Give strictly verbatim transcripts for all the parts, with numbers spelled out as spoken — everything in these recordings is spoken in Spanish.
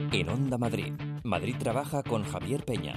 En Onda Madrid, Madrid trabaja con Javier Peña.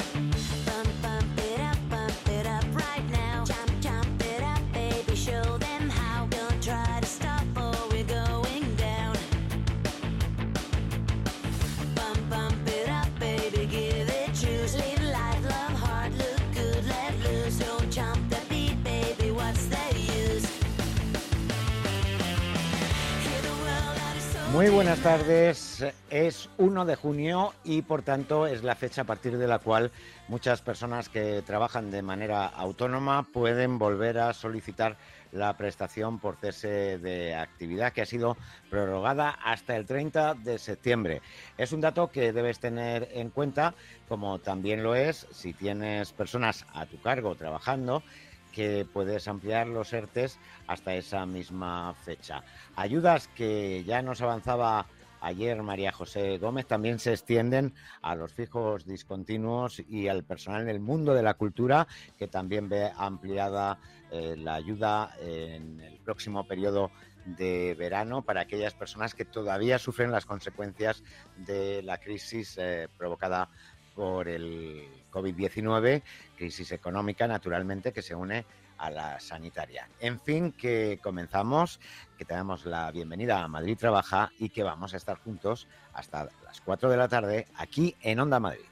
Muy buenas tardes, es uno de junio y por tanto es la fecha a partir de la cual muchas personas que trabajan de manera autónoma pueden volver a solicitar la prestación por cese de actividad que ha sido prorrogada hasta el treinta de septiembre. Es un dato que debes tener en cuenta, como también lo es si tienes personas a tu cargo trabajando, que puedes ampliar los ERTES hasta esa misma fecha. Ayudas que ya nos avanzaba ayer María José Gómez también se extienden a los fijos discontinuos y al personal del mundo de la cultura, que también ve ampliada eh, la ayuda en el próximo periodo de verano para aquellas personas que todavía sufren las consecuencias de la crisis eh, provocada por el covid diecinueve, crisis económica, naturalmente, que se une a la sanitaria. En fin, que comenzamos, que te damos la bienvenida a Madrid Trabaja y que vamos a estar juntos hasta las cuatro de la tarde aquí en Onda Madrid.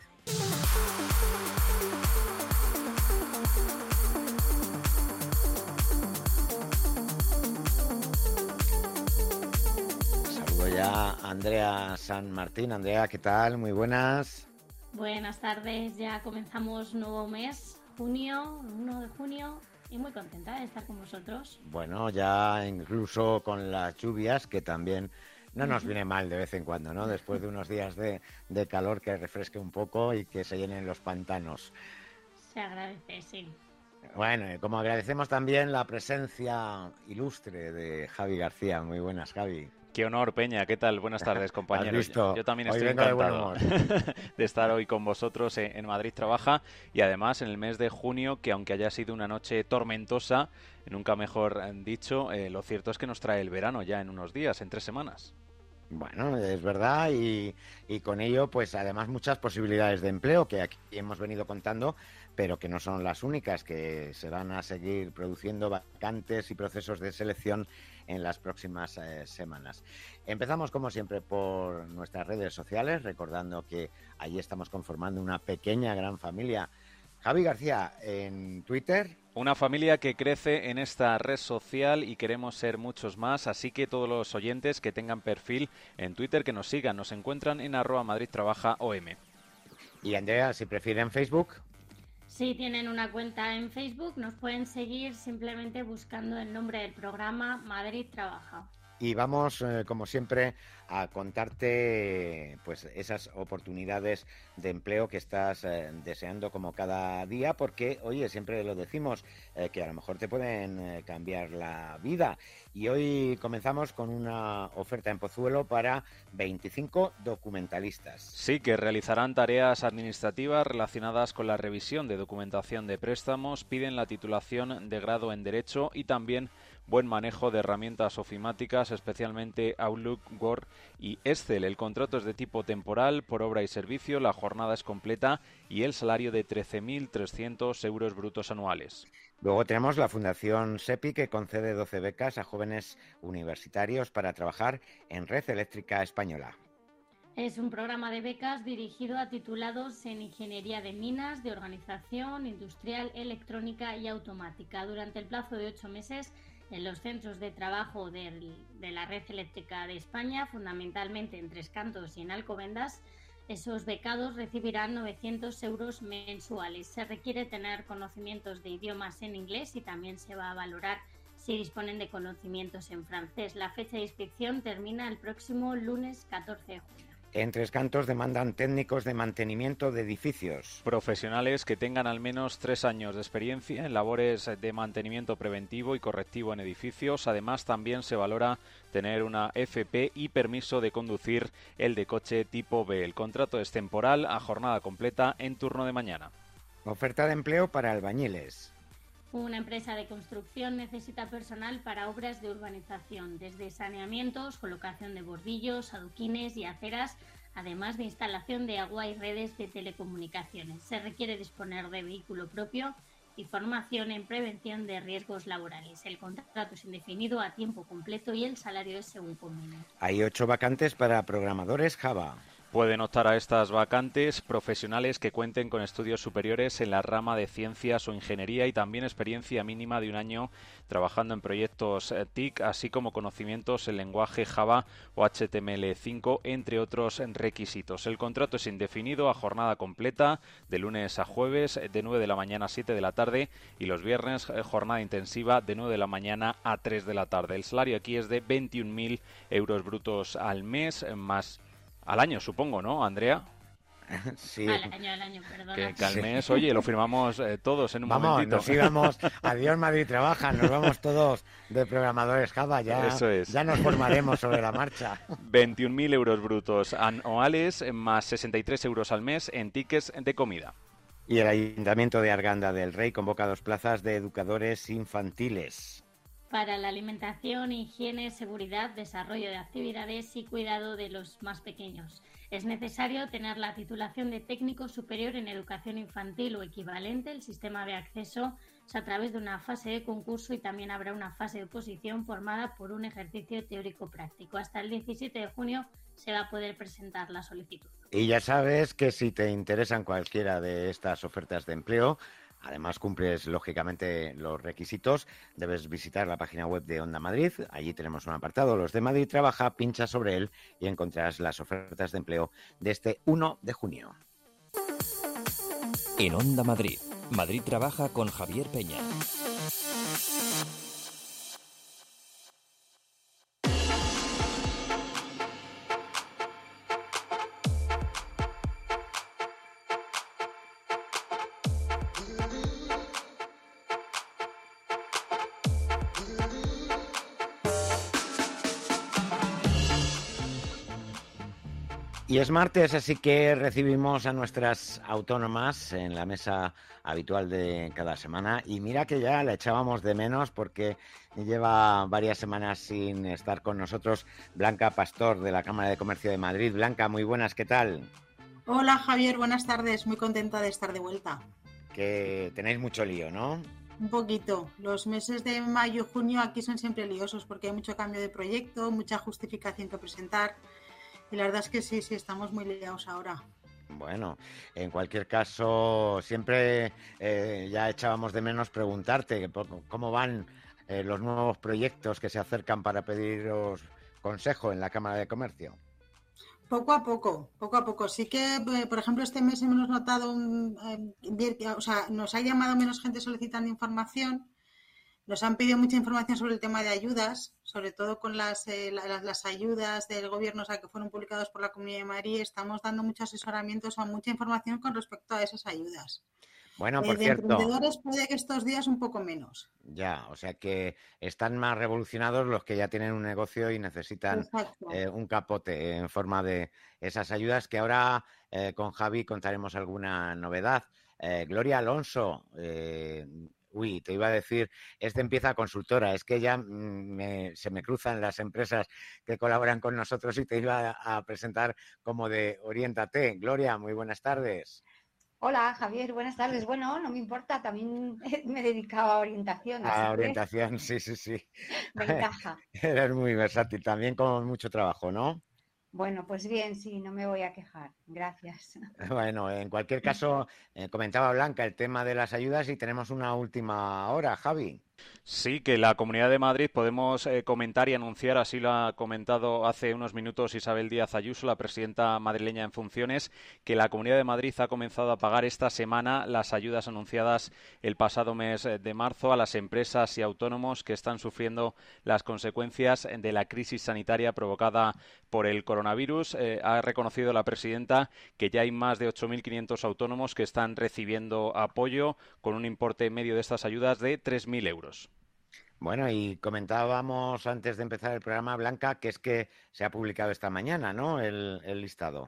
Saludo ya a Andrea San Martín. Andrea, ¿qué tal? Muy buenas. Buenas tardes, ya comenzamos nuevo mes, junio, uno de junio, y muy contenta de estar con vosotros. Bueno, ya incluso con las lluvias, que también no nos viene mal de vez en cuando, ¿no? Después de unos días de, de calor que refresque un poco y que se llenen los pantanos. Se agradece, sí. Bueno, como agradecemos también la presencia ilustre de Javi García. Muy buenas, Javi. Qué honor, Peña. ¿Qué tal? Buenas tardes, compañeros. ¿Has visto? Yo también Hoy estoy vengo encantado de buen humor. de estar hoy con vosotros en Madrid Trabaja y además en el mes de junio, que aunque haya sido una noche tormentosa, nunca mejor dicho, eh, lo cierto es que nos trae el verano ya en unos días, en tres semanas. Bueno, es verdad, y, y con ello, pues además muchas posibilidades de empleo que aquí hemos venido contando, pero que no son las únicas, que se van a seguir produciendo vacantes y procesos de selección en las próximas eh, semanas. Empezamos, como siempre, por nuestras redes sociales, recordando que allí estamos conformando una pequeña, gran familia. Javi García, en Twitter. Una familia que crece en esta red social y queremos ser muchos más, así que todos los oyentes que tengan perfil en Twitter que nos sigan, nos encuentran en arroba Madrid Trabaja O M. Y Andrea, si prefieren Facebook. Si tienen una cuenta en Facebook, nos pueden seguir simplemente buscando el nombre del programa Madrid Trabaja. Y vamos, eh, como siempre, a contarte pues esas oportunidades de empleo que estás eh, deseando como cada día, porque, oye, siempre lo decimos, eh, que a lo mejor te pueden eh, cambiar la vida. Y hoy comenzamos con una oferta en Pozuelo para veinticinco documentalistas. Sí, que realizarán tareas administrativas relacionadas con la revisión de documentación de préstamos, piden la titulación de grado en Derecho y también buen manejo de herramientas ofimáticas, especialmente Outlook, Word y Excel. El contrato es de tipo temporal, por obra y servicio, la jornada es completa y el salario de trece mil trescientos euros brutos anuales. Luego tenemos la Fundación SEPI, que concede doce becas a jóvenes universitarios para trabajar en Red Eléctrica Española. Es un programa de becas dirigido a titulados en Ingeniería de Minas, de Organización Industrial, Electrónica y Automática. Durante el plazo de ocho meses, en los centros de trabajo de, de la Red Eléctrica de España, fundamentalmente en Tres Cantos y en Alcobendas, esos becados recibirán novecientos euros mensuales. Se requiere tener conocimientos de idiomas en inglés y también se va a valorar si disponen de conocimientos en francés. La fecha de inscripción termina el próximo lunes catorce de junio. En Tres Cantos demandan técnicos de mantenimiento de edificios. Profesionales que tengan al menos tres años de experiencia en labores de mantenimiento preventivo y correctivo en edificios. Además, también se valora tener una F P y permiso de conducir el de coche tipo B. El contrato es temporal, a jornada completa, en turno de mañana. Oferta de empleo para albañiles. Una empresa de construcción necesita personal para obras de urbanización, desde saneamientos, colocación de bordillos, adoquines y aceras, además de instalación de agua y redes de telecomunicaciones. Se requiere disponer de vehículo propio y formación en prevención de riesgos laborales. El contrato es indefinido a tiempo completo y el salario es según convenio. Hay ocho vacantes para programadores Java. Pueden optar a estas vacantes profesionales que cuenten con estudios superiores en la rama de ciencias o ingeniería y también experiencia mínima de un año trabajando en proyectos T I C, así como conocimientos en lenguaje Java o H T M L cinco, entre otros requisitos. El contrato es indefinido a jornada completa, de lunes a jueves, de nueve de la mañana a siete de la tarde, y los viernes jornada intensiva de nueve de la mañana a tres de la tarde. El salario aquí es de veintiún mil euros brutos al mes, más al año, supongo, ¿no, Andrea? Sí. Al año, al año, perdona. Que, que al mes, oye, lo firmamos eh, todos en un vamos, momentito. Nos íbamos, adiós Madrid Trabaja, nos vamos todos de programadores Java, ya, Eso es. ya nos formaremos sobre la marcha. veintiún mil euros brutos anuales, más sesenta y tres euros al mes en tickets de comida. Y el Ayuntamiento de Arganda del Rey convoca dos plazas de educadores infantiles. Para la alimentación, higiene, seguridad, desarrollo de actividades y cuidado de los más pequeños. Es necesario tener la titulación de técnico superior en educación infantil o equivalente. El sistema de acceso es a través de una fase de concurso y también habrá una fase de oposición formada por un ejercicio teórico práctico. Hasta el diecisiete de junio se va a poder presentar la solicitud. Y ya sabes que si te interesan cualquiera de estas ofertas de empleo, además cumples lógicamente los requisitos, debes visitar la página web de Onda Madrid. Allí tenemos un apartado, los de Madrid Trabaja, pincha sobre él y encontrarás las ofertas de empleo de este uno de junio. En Onda Madrid, Madrid Trabaja con Javier Peña. Y es martes, así que recibimos a nuestras autónomas en la mesa habitual de cada semana. Y mira que ya la echábamos de menos porque lleva varias semanas sin estar con nosotros Blanca Pastor, de la Cámara de Comercio de Madrid. Blanca, muy buenas, ¿qué tal? Hola Javier, buenas tardes. Muy contenta de estar de vuelta. Que tenéis mucho lío, ¿no? Un poquito. Los meses de mayo y junio aquí son siempre liosos porque hay mucho cambio de proyecto, mucha justificación que presentar. Y la verdad es que sí, sí, estamos muy liados ahora. Bueno, en cualquier caso, siempre eh, ya echábamos de menos preguntarte cómo van eh, los nuevos proyectos que se acercan para pediros consejo en la Cámara de Comercio. Poco a poco, poco a poco. Sí que, por ejemplo, este mes hemos notado, un, eh, o sea, nos ha llamado menos gente solicitando información. Nos han pedido mucha información sobre el tema de ayudas, sobre todo con las, eh, las, las ayudas del gobierno, o sea, que fueron publicadas por la Comunidad de Madrid. Estamos dando mucho asesoramiento, o sea, mucha información con respecto a esas ayudas. Bueno, por eh, de cierto, emprendedores puede que estos días un poco menos. Ya, o sea que están más revolucionados los que ya tienen un negocio y necesitan eh, un capote en forma de esas ayudas, que ahora eh, con Javi contaremos alguna novedad. Eh, Gloria Alonso, eh, Uy, te iba a decir, este empieza consultora, es que ya me, se me cruzan las empresas que colaboran con nosotros y te iba a, a presentar como de Oriéntate. Gloria, muy buenas tardes. Hola Javier, buenas tardes. Bueno, no me importa, también me dedicaba a orientación. A así orientación, que... sí, sí, sí. Me encaja. Eres muy versátil, también con mucho trabajo, ¿no? Bueno, pues bien, sí, no me voy a quejar. Gracias. Bueno, en cualquier caso, eh, comentaba Blanca el tema de las ayudas y tenemos una última hora, Javi. Sí, que la Comunidad de Madrid podemos eh, comentar y anunciar, así lo ha comentado hace unos minutos Isabel Díaz Ayuso, la presidenta madrileña en funciones, que la Comunidad de Madrid ha comenzado a pagar esta semana las ayudas anunciadas el pasado mes de marzo a las empresas y autónomos que están sufriendo las consecuencias de la crisis sanitaria provocada por el coronavirus. Eh, ha reconocido la presidenta que ya hay más de ocho mil quinientos autónomos que están recibiendo apoyo con un importe medio de estas ayudas de tres mil euros. Bueno, y comentábamos antes de empezar el programa, Blanca, que es que se ha publicado esta mañana, ¿no?, el, el listado.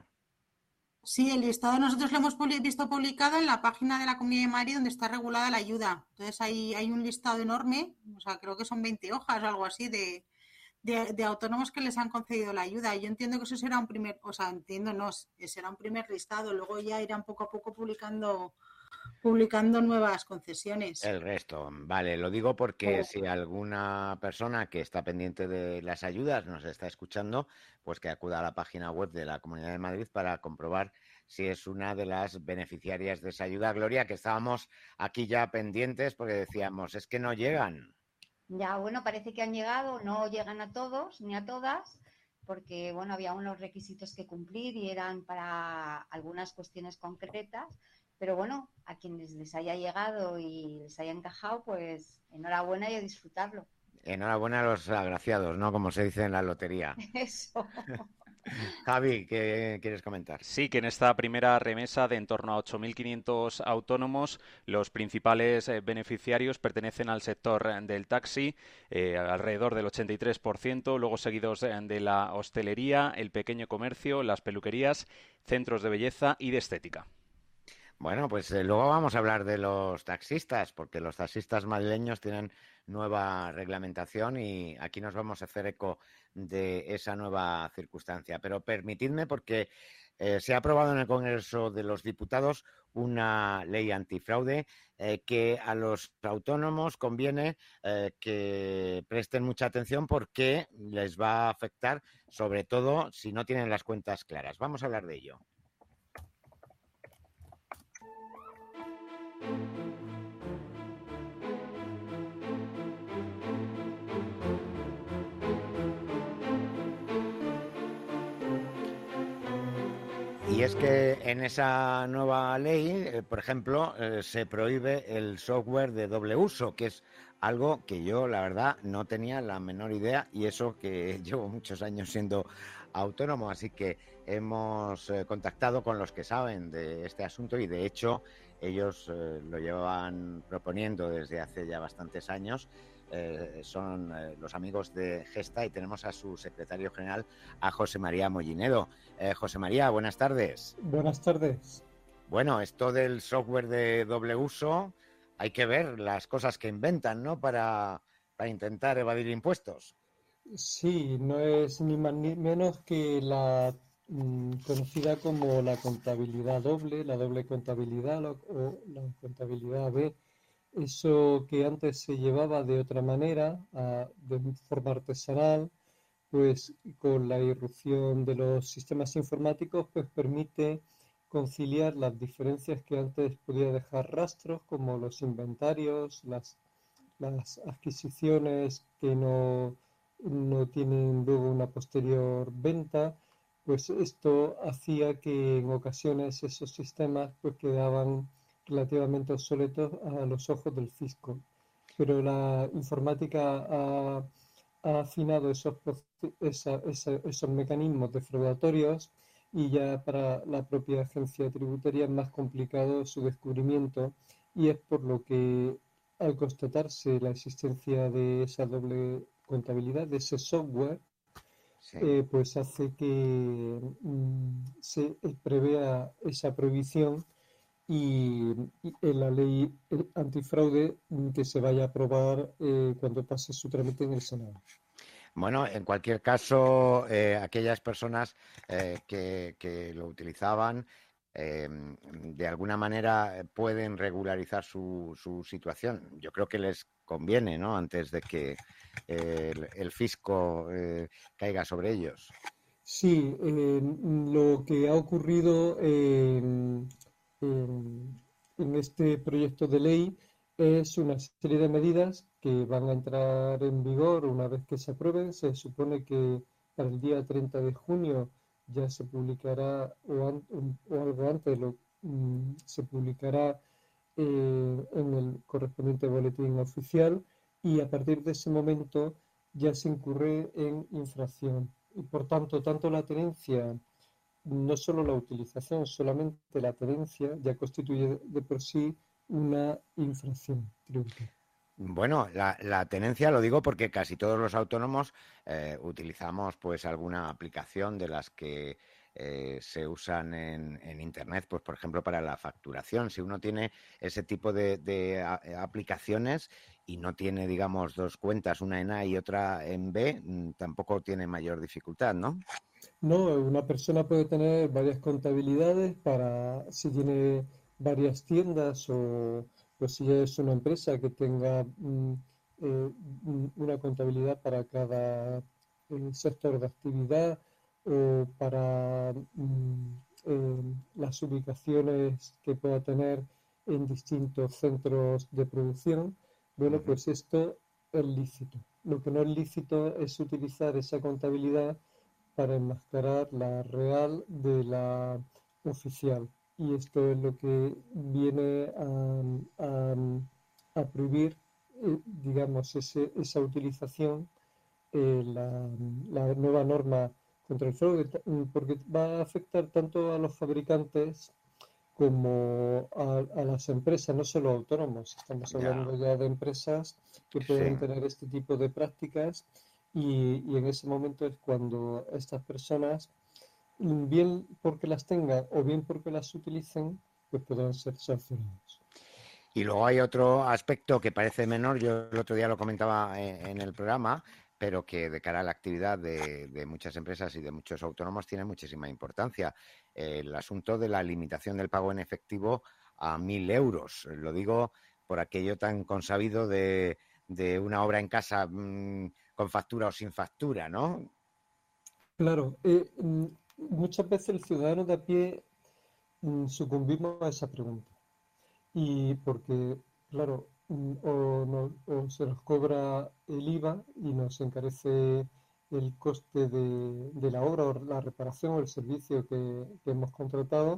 Sí, el listado nosotros lo hemos visto publicado en la página de la Comunidad de Madrid donde está regulada la ayuda. Entonces hay, hay un listado enorme, o sea, creo que son veinte hojas o algo así de, de, de autónomos que les han concedido la ayuda. Yo entiendo que eso será un primer, o sea, entiendo, no, será un primer listado. Luego ya irán poco a poco publicando publicando nuevas concesiones. El resto, vale, lo digo porque si alguna persona que está pendiente de las ayudas nos está escuchando, pues que acuda a la página web de la Comunidad de Madrid para comprobar si es una de las beneficiarias de esa ayuda. Gloria, que estábamos aquí ya pendientes porque decíamos, es que no llegan. Ya, bueno, parece que han llegado, no llegan a todos ni a todas, porque, bueno, había unos requisitos que cumplir y eran para algunas cuestiones concretas. Pero bueno, a quienes les haya llegado y les haya encajado, pues enhorabuena y a disfrutarlo. Enhorabuena a los agraciados, ¿no? Como se dice en la lotería. Eso. Javi, ¿qué quieres comentar? Sí, que en esta primera remesa de en torno a ocho mil quinientos autónomos, los principales eh, beneficiarios pertenecen al sector del taxi, eh, alrededor del ochenta y tres por ciento, luego seguidos eh, de la hostelería, el pequeño comercio, las peluquerías, centros de belleza y de estética. Bueno, pues eh, luego vamos a hablar de los taxistas, porque los taxistas madrileños tienen nueva reglamentación y aquí nos vamos a hacer eco de esa nueva circunstancia. Pero permitidme, porque eh, se ha aprobado en el Congreso de los Diputados una ley antifraude eh, que a los autónomos conviene eh, que presten mucha atención porque les va a afectar, sobre todo si no tienen las cuentas claras. Vamos a hablar de ello. Y es que en esa nueva ley, eh, por ejemplo, eh, se prohíbe el software de doble uso, que es algo que yo, la verdad, no tenía la menor idea, y eso que llevo muchos años siendo autónomo, así que hemos eh, contactado con los que saben de este asunto y, de hecho, ellos eh, lo llevaban proponiendo desde hace ya bastantes años. Eh, son eh, los amigos de Gesta y tenemos a su secretario general, a José María Mollinedo. Eh, José María, buenas tardes. Buenas tardes. Bueno, esto del software de doble uso, hay que ver las cosas que inventan, ¿no? Para, para intentar evadir impuestos. Sí, no es ni más ni menos que la mm, conocida como la contabilidad doble, la doble contabilidad la- o la contabilidad B. Eso que antes se llevaba de otra manera, a- de forma artesanal, pues con la irrupción de los sistemas informáticos, pues permite conciliar las diferencias que antes podía dejar rastros, como los inventarios, las, las adquisiciones que no, no tienen luego una posterior venta. Pues esto hacía que en ocasiones esos sistemas pues quedaban relativamente obsoletos a los ojos del fisco. Pero la informática ha, ha afinado esos, esa, esa, esos mecanismos defraudatorios y ya para la propia agencia tributaria es más complicado su descubrimiento, y es por lo que al constatarse la existencia de esa doble contabilidad, de ese software, Sí. eh, pues hace que mm, se prevea esa prohibición y, y en la ley antifraude mm, que se vaya a aprobar eh, cuando pase su trámite en el Senado. Bueno, en cualquier caso, eh, aquellas personas eh, que, que lo utilizaban, eh, de alguna manera pueden regularizar su, su situación. Yo creo que les conviene, ¿no? Antes de que eh, el, el fisco eh, caiga sobre ellos. Sí, eh, lo que ha ocurrido en, en, en este proyecto de ley es una serie de medidas que van a entrar en vigor una vez que se aprueben. Se supone que para el día treinta de junio ya se publicará, o, an, o algo antes, lo, mm, se publicará eh, en el correspondiente boletín oficial, y a partir de ese momento ya se incurre en infracción. Y por tanto, tanto la tenencia, no solo la utilización, solamente la tenencia ya constituye de por sí una infracción tributaria. Bueno, la, la tenencia lo digo porque casi todos los autónomos eh, utilizamos pues alguna aplicación de las que eh, se usan en, en Internet, pues por ejemplo para la facturación. Si uno tiene ese tipo de, de a, aplicaciones y no tiene, digamos, dos cuentas, una en A y otra en B, tampoco tiene mayor dificultad, ¿no? No, una persona puede tener varias contabilidades para si tiene varias tiendas o pues si es una empresa que tenga mm, eh, una contabilidad para cada eh, sector de actividad o para mm, eh, las ubicaciones que pueda tener en distintos centros de producción. Bueno, Uh-huh. pues esto es lícito. Lo que no es lícito es utilizar esa contabilidad para enmascarar la real de la oficial. Y esto es lo que viene a, a, a prohibir, eh, digamos, ese, esa utilización, eh, la, la nueva norma contra el fraude, porque va a afectar tanto a los fabricantes como a, a las empresas, no solo autónomos. Estamos hablando Ya. ya de empresas que pueden Sí. tener este tipo de prácticas y, y en ese momento es cuando estas personas, bien porque las tengan o bien porque las utilicen, pues podrán ser sancionados. Y luego hay otro aspecto que parece menor, yo el otro día lo comentaba en, en el programa, pero que de cara a la actividad de, de muchas empresas y de muchos autónomos tiene muchísima importancia. El asunto de la limitación del pago en efectivo a mil euros. Lo digo por aquello tan consabido de, de una obra en casa mmm, con factura o sin factura, ¿no? Claro, eh, muchas veces el ciudadano de a pie mm, sucumbimos a esa pregunta. Y porque, claro, o, no, o se nos cobra el IVA y nos encarece el coste de, de la obra o la reparación o el servicio que, que hemos contratado,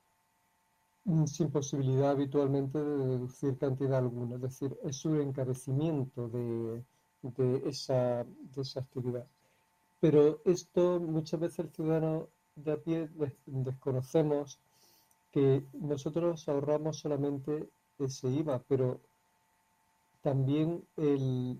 sin posibilidad habitualmente de deducir cantidad alguna. Es decir, es un encarecimiento de, de, esa, de esa actividad. Pero esto muchas veces el ciudadano de a pie desconocemos que nosotros ahorramos solamente ese IVA, pero también el,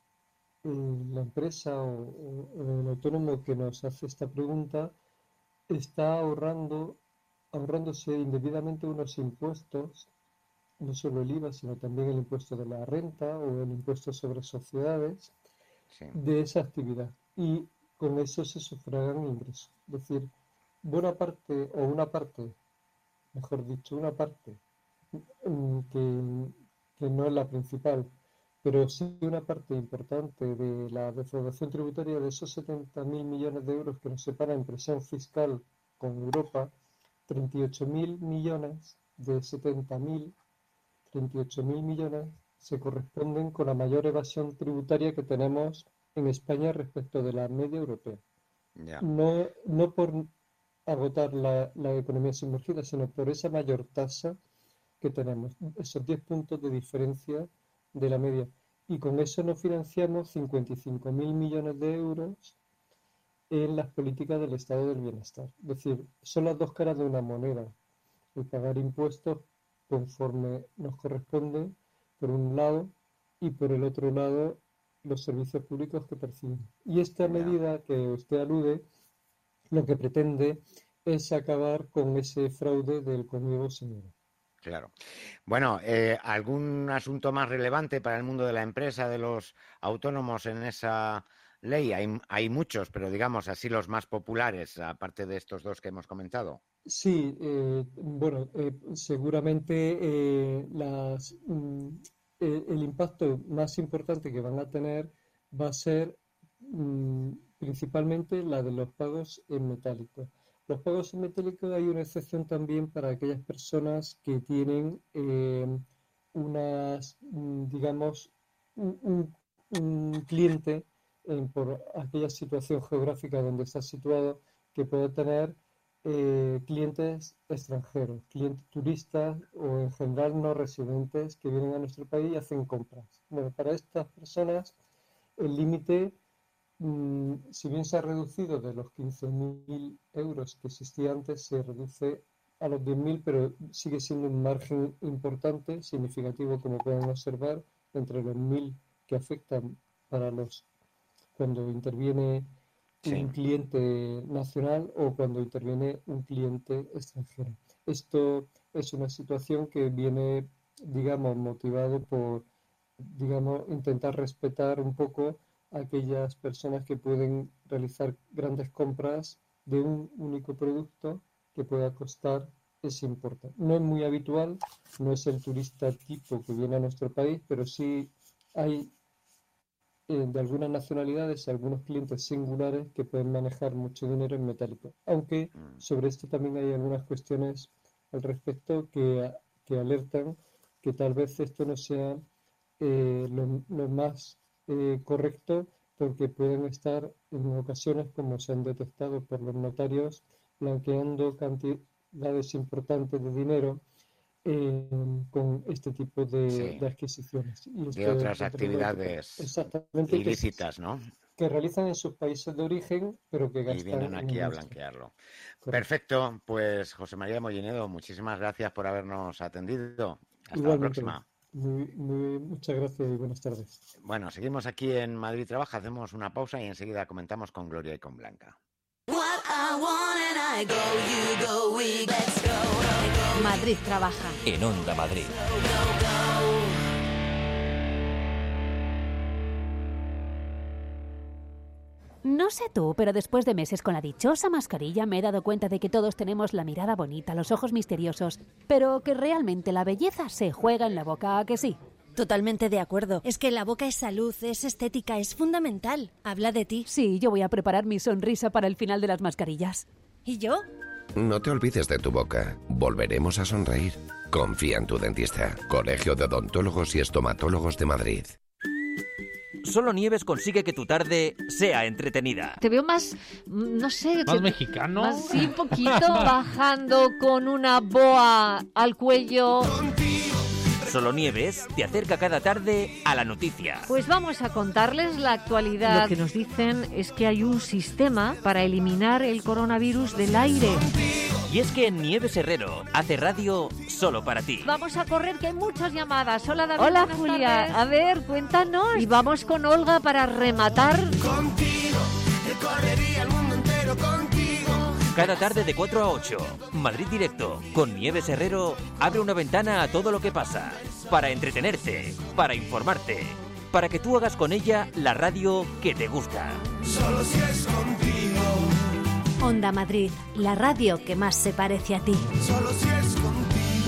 el, la empresa o, o el autónomo que nos hace esta pregunta está ahorrando, ahorrándose indebidamente unos impuestos, no solo el IVA, sino también el impuesto de la renta o el impuesto sobre sociedades, Sí. de esa actividad. Y con eso se sufragan ingresos. Es decir, buena parte o una parte, mejor dicho, una parte que, que no es la principal, pero sí una parte importante de la recaudación tributaria, de esos setenta mil millones de euros que nos separa en presión fiscal con Europa, treinta y ocho mil millones de setenta mil, treinta y ocho mil millones se corresponden con la mayor evasión tributaria que tenemos en España respecto de la media europea. Yeah. No, no por agotar la, la economía sumergida, sino por esa mayor tasa que tenemos, esos diez puntos de diferencia de la media. Y con eso nos financiamos cincuenta y cinco mil millones de euros en las políticas del estado del bienestar. Es decir, son las dos caras de una moneda. El pagar impuestos conforme nos corresponde, por un lado, y por el otro lado, los servicios públicos que percibimos. Y esta Yeah. medida que usted alude, lo que pretende es acabar con ese fraude del conmigo señora. Claro. Bueno, eh, ¿algún asunto más relevante para el mundo de la empresa, de los autónomos en esa ley? Hay, hay muchos, pero digamos así los más populares, aparte de estos dos que hemos comentado. Sí, eh, bueno, eh, seguramente eh, las, mm, eh, el impacto más importante que van a tener va a ser mm, principalmente la de los pagos en metálico. Los pagos en metálico hay una excepción también para aquellas personas que tienen eh, unas, mm, digamos, un, un- un cliente eh, por aquella situación geográfica donde está situado que puede tener eh, clientes extranjeros, clientes turistas o en general no residentes que vienen a nuestro país y hacen compras. Bueno, para estas personas el límite, mm, si bien se ha reducido de los quince mil euros que existía antes, se reduce a los diez mil, pero sigue siendo un margen importante, significativo, como pueden observar, entre los mil que afectan para los cuando interviene Sí. un cliente nacional o cuando interviene un cliente extranjero. Esto es una situación que viene, digamos, motivado por digamos, intentar respetar un poco a aquellas personas que pueden realizar grandes compras de un único producto que pueda costar ese importe. No es muy habitual, no es el turista tipo que viene a nuestro país, pero sí hay eh, de algunas nacionalidades algunos clientes singulares que pueden manejar mucho dinero en metálico. Aunque sobre esto también hay algunas cuestiones al respecto que, que alertan que tal vez esto no sea eh, lo, lo más eh, correcto, porque pueden estar en ocasiones, como se han detectado por los notarios, blanqueando cantidades importantes de dinero eh, con este tipo de, Sí. de adquisiciones. Y De esto, otras desde luego, actividades exactamente, que, ilícitas, ¿no? que realizan en sus países de origen, pero que Y gastan vienen en aquí el a nuestro. blanquearlo. Correcto. Perfecto, pues José María Mollinedo, muchísimas gracias por habernos atendido. Hasta Igualmente, la próxima. Muy, muy, muchas gracias y buenas tardes. Bueno, seguimos aquí en Madrid Trabaja, hacemos una pausa y enseguida comentamos con Gloria y con Blanca. Madrid Trabaja. En Onda Madrid. No sé tú, pero después de meses con la dichosa mascarilla me he dado cuenta de que todos tenemos la mirada bonita, los ojos misteriosos, pero que realmente la belleza se juega en la boca, ¿a que sí? Totalmente de acuerdo. Es que la boca es salud, es estética, es fundamental. Habla de ti. Sí, yo voy a preparar mi sonrisa para el final de las mascarillas. ¿Y yo? No te olvides de tu boca. Volveremos a sonreír. Confía en tu dentista. Colegio de Odontólogos y Estomatólogos de Madrid. Solo Nieves consigue que tu tarde sea entretenida. Te veo más, no sé... ¿Más que, mexicano? Más, sí, un poquito, bajando con una boa al cuello. Solo Nieves te acerca cada tarde a la noticia. Pues vamos a contarles la actualidad. Lo que nos dicen es que hay un sistema para eliminar el coronavirus del aire. Y es que Nieves Herrero hace radio solo para ti. Vamos a correr, que hay muchas llamadas. Hola, David. Hola, buenas Julia. tardes. A ver, cuéntanos. Y vamos con Olga para rematar. Contigo, recorrería el mundo entero contigo. Cada tarde de cuatro a ocho, Madrid Directo, con Nieves Herrero, abre una ventana a todo lo que pasa. Para entretenerte, para informarte, para que tú hagas con ella la radio que te gusta. Solo si es contigo. Onda Madrid, la radio que más se parece a ti. Solo si es contigo.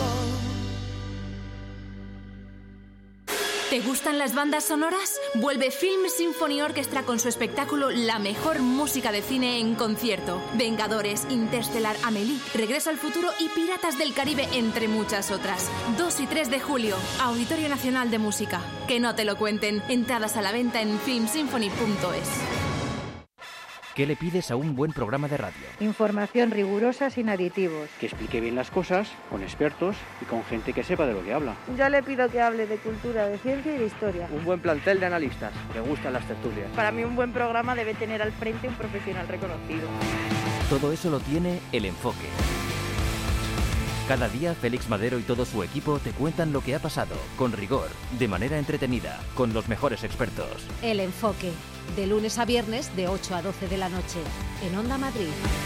¿Te gustan las bandas sonoras? Vuelve Film Symphony Orchestra con su espectáculo La mejor música de cine en concierto. Vengadores, Interstellar, Amélie, Regreso al futuro y Piratas del Caribe, entre muchas otras. dos y tres de julio, Auditorio Nacional de Música. Que no te lo cuenten. Entradas a la venta en film symphony punto es. ¿Qué le pides a un buen programa de radio? Información rigurosa sin aditivos. Que explique bien las cosas, con expertos y con gente que sepa de lo que habla. Yo le pido que hable de cultura, de ciencia y de historia. Un buen plantel de analistas, le gustan las tertulias. Para mí un buen programa debe tener al frente un profesional reconocido. Todo eso lo tiene El Enfoque. Cada día Félix Madero y todo su equipo te cuentan lo que ha pasado, con rigor, de manera entretenida, con los mejores expertos. El Enfoque, de lunes a viernes de ocho a doce de la noche, en Onda Madrid.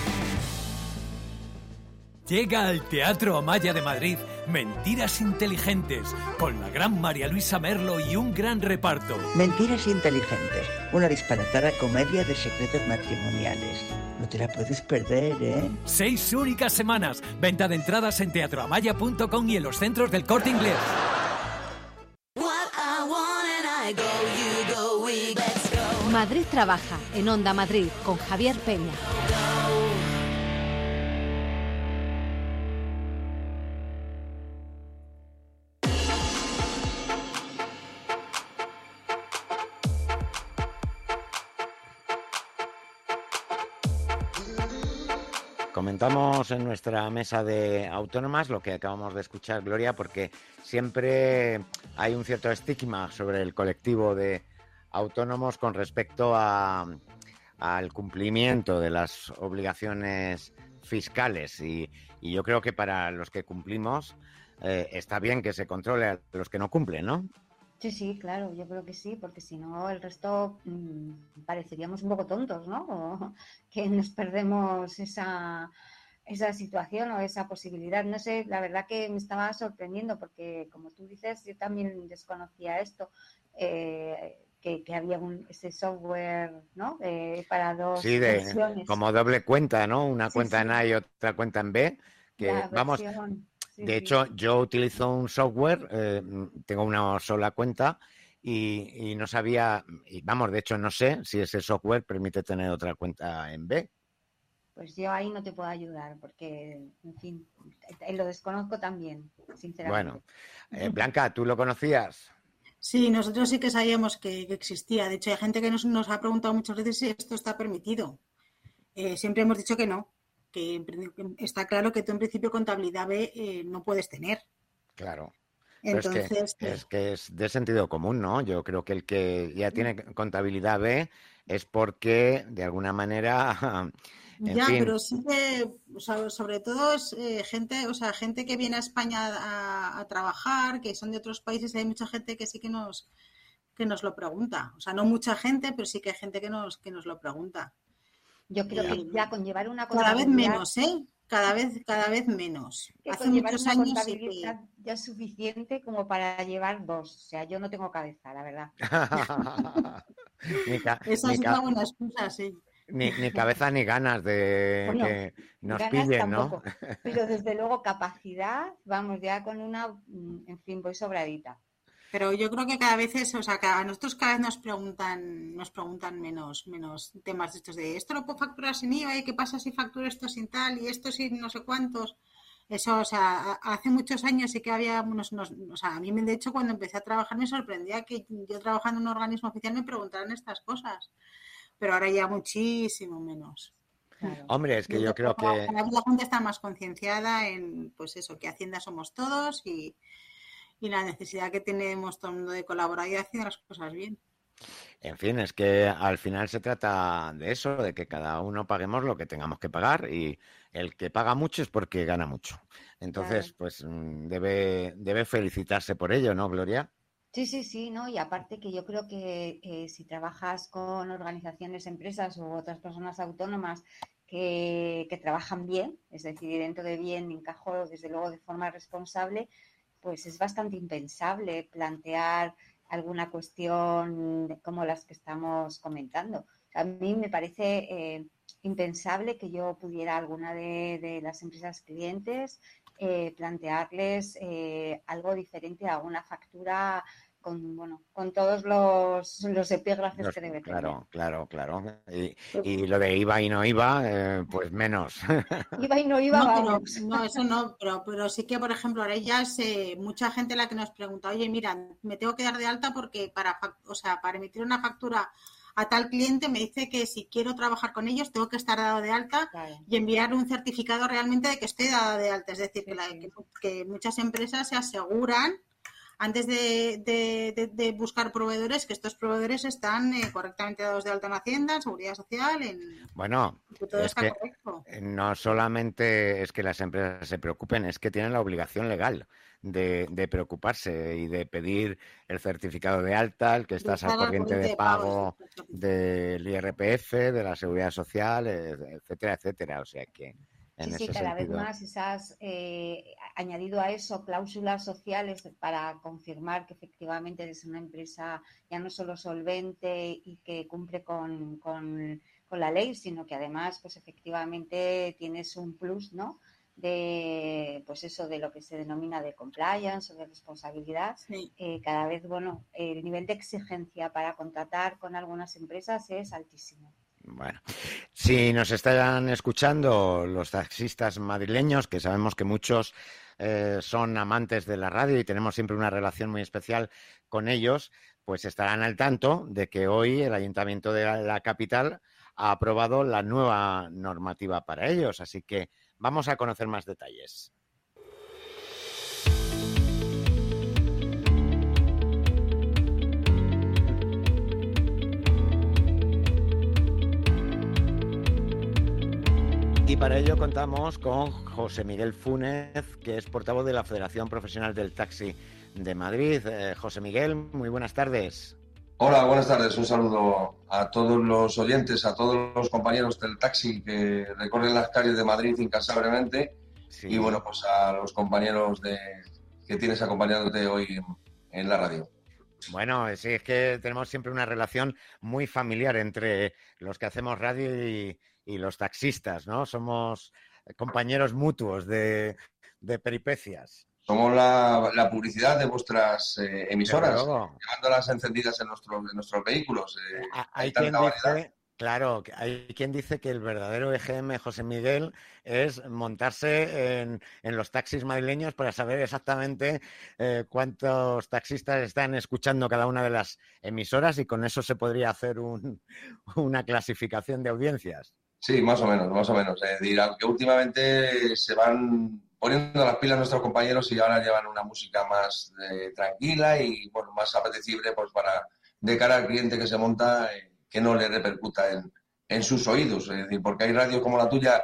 Llega al Teatro Amaya de Madrid Mentiras Inteligentes, con la gran María Luisa Merlo y un gran reparto. Mentiras Inteligentes, una disparatada comedia de secretos matrimoniales. No te la puedes perder, ¿eh? Seis únicas semanas. Venta de entradas en teatroamaya punto com y en los centros del Corte Inglés. Madrid Trabaja, en Onda Madrid, con Javier Peña. Comentamos en nuestra mesa de autónomas lo que acabamos de escuchar, Gloria, porque siempre hay un cierto estigma sobre el colectivo de autónomos con respecto a, al cumplimiento de las obligaciones fiscales y, y yo creo que para los que cumplimos eh, está bien que se controle a los que no cumplen, ¿no? Sí, sí, claro, yo creo que sí, porque si no el resto mmm, pareceríamos un poco tontos, ¿no? O que nos perdemos esa esa situación o esa posibilidad. No sé, la verdad que me estaba sorprendiendo porque, como tú dices, yo también desconocía esto, eh, que, que había un, ese software, ¿no? Eh, para dos Sí, de, versiones. como doble cuenta, ¿no? Una Sí, cuenta sí. en A y otra cuenta en B. Que, La vamos, versión, sí, de sí. hecho, yo utilizo un software, eh, tengo una sola cuenta y, y no sabía, y vamos, de hecho no sé si ese software permite tener otra cuenta en B. Pues yo ahí no te puedo ayudar porque, en fin, lo desconozco también, sinceramente. Bueno, eh, Blanca, ¿tú lo conocías? Sí, nosotros sí que sabíamos que, que existía. De hecho, hay gente que nos, nos ha preguntado muchas veces si esto está permitido. Eh, siempre hemos dicho que no, que en, está claro que tú en principio contabilidad B eh, no puedes tener. Claro. Entonces, Pero es que, es que es de sentido común, ¿no? Yo creo que el que ya tiene contabilidad B es porque, de alguna manera... En ya, fin. pero sí que, o sea, sobre todo es eh, gente, o sea, gente que viene a España a, a trabajar, que son de otros países, hay mucha gente que sí que nos que nos lo pregunta. O sea, no mucha gente, pero sí que hay gente que nos que nos lo pregunta. Yo creo y, que ya con llevar una cada contabilidad... vez menos, ¿eh? Cada vez, cada vez menos. Que Hace con llevar muchos una años contabilidad sí que... ya es suficiente como para llevar dos. O sea, yo no tengo cabeza, la verdad. ni ca, Esa ni es ca, una buena excusa, sí. Ni, ni cabeza ni ganas de Bueno, que nos ganas pillen, tampoco, ¿no? pero desde luego capacidad, vamos, ya con una, en fin, voy sobradita. Pero yo creo que cada vez es, o sea, que a nosotros cada vez nos preguntan, nos preguntan menos, menos temas de estos de esto lo puedo facturar sin I V A y qué pasa si facturo esto sin tal y esto sin no sé cuántos. Eso, o sea, hace muchos años sí que había unos, unos, o sea, a mí de hecho cuando empecé a trabajar me sorprendía que yo trabajando en un organismo oficial me preguntaran estas cosas. Pero ahora ya muchísimo menos. Claro. Hombre, es que yo, yo creo que... La, la gente está más concienciada en, pues eso, que Hacienda somos todos y, y la necesidad que tenemos todo el mundo de colaborar y hacer las cosas bien. En fin, es que al final se trata de eso, de que cada uno paguemos lo que tengamos que pagar y el que paga mucho es porque gana mucho. Entonces, claro. pues debe, debe felicitarse por ello, ¿no, Gloria? Sí, sí, sí, ¿no? Y aparte que yo creo que eh, si trabajas con organizaciones, empresas u otras personas autónomas que, que trabajan bien, es decir, dentro de bien, encajo desde luego de forma responsable, pues es bastante impensable plantear alguna cuestión como las que estamos comentando. A mí me parece eh, impensable que yo pudiera a alguna de, de las empresas clientes eh, plantearles eh, algo diferente a una factura con, bueno, con todos los, los epígrafes los, que debe claro, tener. Claro, claro, claro. Y, y lo de I V A y no I V A, eh, pues menos. I V A y no I V A, no, vamos. Pero, no, eso no, pero, pero sí que, por ejemplo, ahora ya es eh, mucha gente la que nos pregunta, oye, mira, me tengo que dar de alta porque para, o sea, para emitir una factura a tal cliente me dice que si quiero trabajar con ellos tengo que estar dado de alta, claro, y enviar un certificado realmente de que estoy dada de alta. Es decir, sí, que, la, que, que muchas empresas se aseguran antes de, de, de, de buscar proveedores, que estos proveedores están eh, correctamente dados de alta en Hacienda, en Seguridad Social, en... Bueno, que todo es está que correcto. No solamente es que las empresas se preocupen, es que tienen la obligación legal de, de preocuparse y de pedir el certificado de alta, el que estás al corriente de pago del I R P F, de la Seguridad Social, etcétera, etcétera. O sea que... En sí, ese sí, cada sentido. vez más esas, eh, añadido a eso cláusulas sociales para confirmar que efectivamente es una empresa ya no solo solvente y que cumple con, con, con la ley, sino que además pues efectivamente tienes un plus, ¿no? De pues eso de lo que se denomina de compliance o de responsabilidad. Sí. Eh, cada vez, bueno, el nivel de exigencia para contratar con algunas empresas es altísimo. Bueno, si nos están escuchando los taxistas madrileños, que sabemos que muchos eh, son amantes de la radio y tenemos siempre una relación muy especial con ellos, pues estarán al tanto de que hoy el Ayuntamiento de la capital ha aprobado la nueva normativa para ellos. Así que vamos a conocer más detalles. Y para ello contamos con José Miguel Funes, que es portavoz de la Federación Profesional del Taxi de Madrid. Eh, José Miguel, muy buenas tardes. Hola, buenas tardes. Un saludo a todos los oyentes, a todos los compañeros del taxi que recorren las calles de Madrid incansablemente. Sí. Y bueno, pues a los compañeros de que tienes acompañándote hoy en, en la radio. Bueno, sí, es que tenemos siempre una relación muy familiar entre los que hacemos radio y, y los taxistas, ¿no? Somos compañeros mutuos de, de peripecias. Somos la, la publicidad de vuestras eh, emisoras, llevándolas encendidas en nuestros, en nuestros vehículos. Eh, hay hay quien dice, claro, hay quien dice que el verdadero E G M, José Miguel, es montarse en, en los taxis madrileños para saber exactamente eh, cuántos taxistas están escuchando cada una de las emisoras y con eso se podría hacer un, una clasificación de audiencias. Sí, más o menos, más o menos. Es decir, aunque últimamente se van poniendo las pilas nuestros compañeros y ahora llevan una música más eh, tranquila y bueno, más apetecible pues para de cara al cliente que se monta eh, que no le repercuta en, en sus oídos. Es decir, porque hay radios como la tuya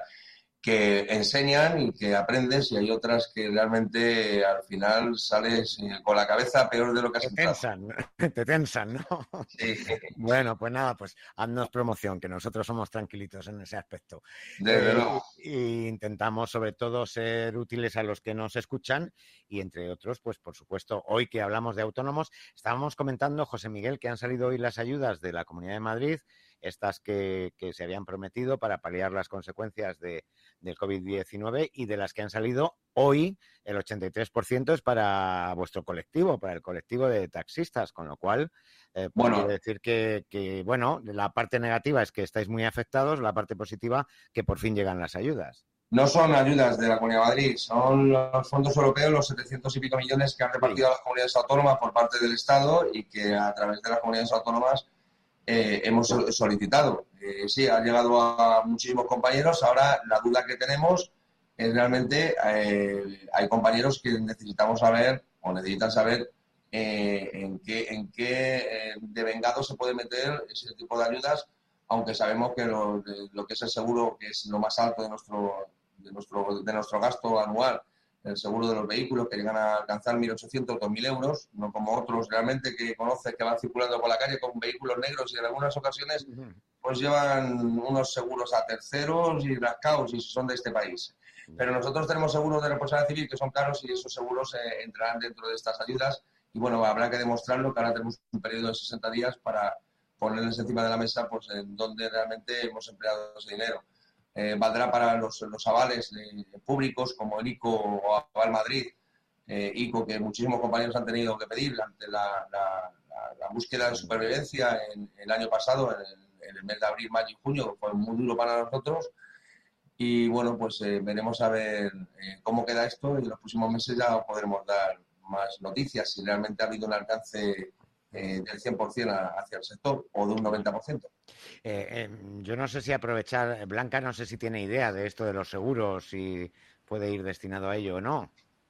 que enseñan y que aprendes y hay otras que realmente al final sales con la cabeza peor de lo que has entrado. Te tensan, te tensan, ¿no? Sí. Bueno, pues nada, pues haznos promoción, que nosotros somos tranquilitos en ese aspecto. Desde luego. E intentamos sobre todo ser útiles a los que nos escuchan y entre otros, pues por supuesto, hoy que hablamos de autónomos, estábamos comentando, José Miguel, que han salido hoy las ayudas de la Comunidad de Madrid, estas que, que se habían prometido para paliar las consecuencias de, del covid diecinueve y de las que han salido hoy, el ochenta y tres por ciento es para vuestro colectivo, para el colectivo de taxistas, con lo cual eh, bueno. quiere decir que, que, bueno, la parte negativa es que estáis muy afectados, la parte positiva que por fin llegan las ayudas. No son ayudas de la Comunidad de Madrid, son los fondos europeos, los setecientos y pico millones que han repartido sí. a las comunidades autónomas por parte del Estado y que a través de las comunidades autónomas Eh, hemos solicitado. Eh, sí, ha llegado a muchísimos compañeros. Ahora la duda que tenemos es realmente eh, hay compañeros que necesitamos saber o necesitan saber eh, en qué, en qué eh, devengado se puede meter ese tipo de ayudas, aunque sabemos que lo, de, lo que es el seguro, que es lo más alto de nuestro, de nuestro, de nuestro gasto anual, el seguro de los vehículos, que llegan a alcanzar mil ochocientos, dos mil euros, no como otros realmente que conoces que van circulando por la calle con vehículos negros y en algunas ocasiones pues llevan unos seguros a terceros y rascados y son de este país. Pero nosotros tenemos seguros de responsabilidad civil que son caros y esos seguros eh, entrarán dentro de estas ayudas y bueno, habrá que demostrarlo, que ahora tenemos un periodo de sesenta días para ponerles encima de la mesa pues en donde realmente hemos empleado ese dinero. Eh, valdrá para los, los avales eh, públicos como el ICO o Aval Madrid, eh, ICO que muchísimos compañeros han tenido que pedir ante la, la, la, la búsqueda de supervivencia en, en el año pasado, en el, en el mes de abril, mayo y junio, que fue muy duro para nosotros. Y bueno, pues eh, veremos a ver eh, cómo queda esto y en los próximos meses ya podremos dar más noticias si realmente ha habido un alcance Eh, del cien por ciento hacia el sector o de un noventa por ciento. Eh, eh, yo no sé si aprovechar, Blanca, no sé si tiene idea de esto de los seguros, si puede ir destinado a ello o no.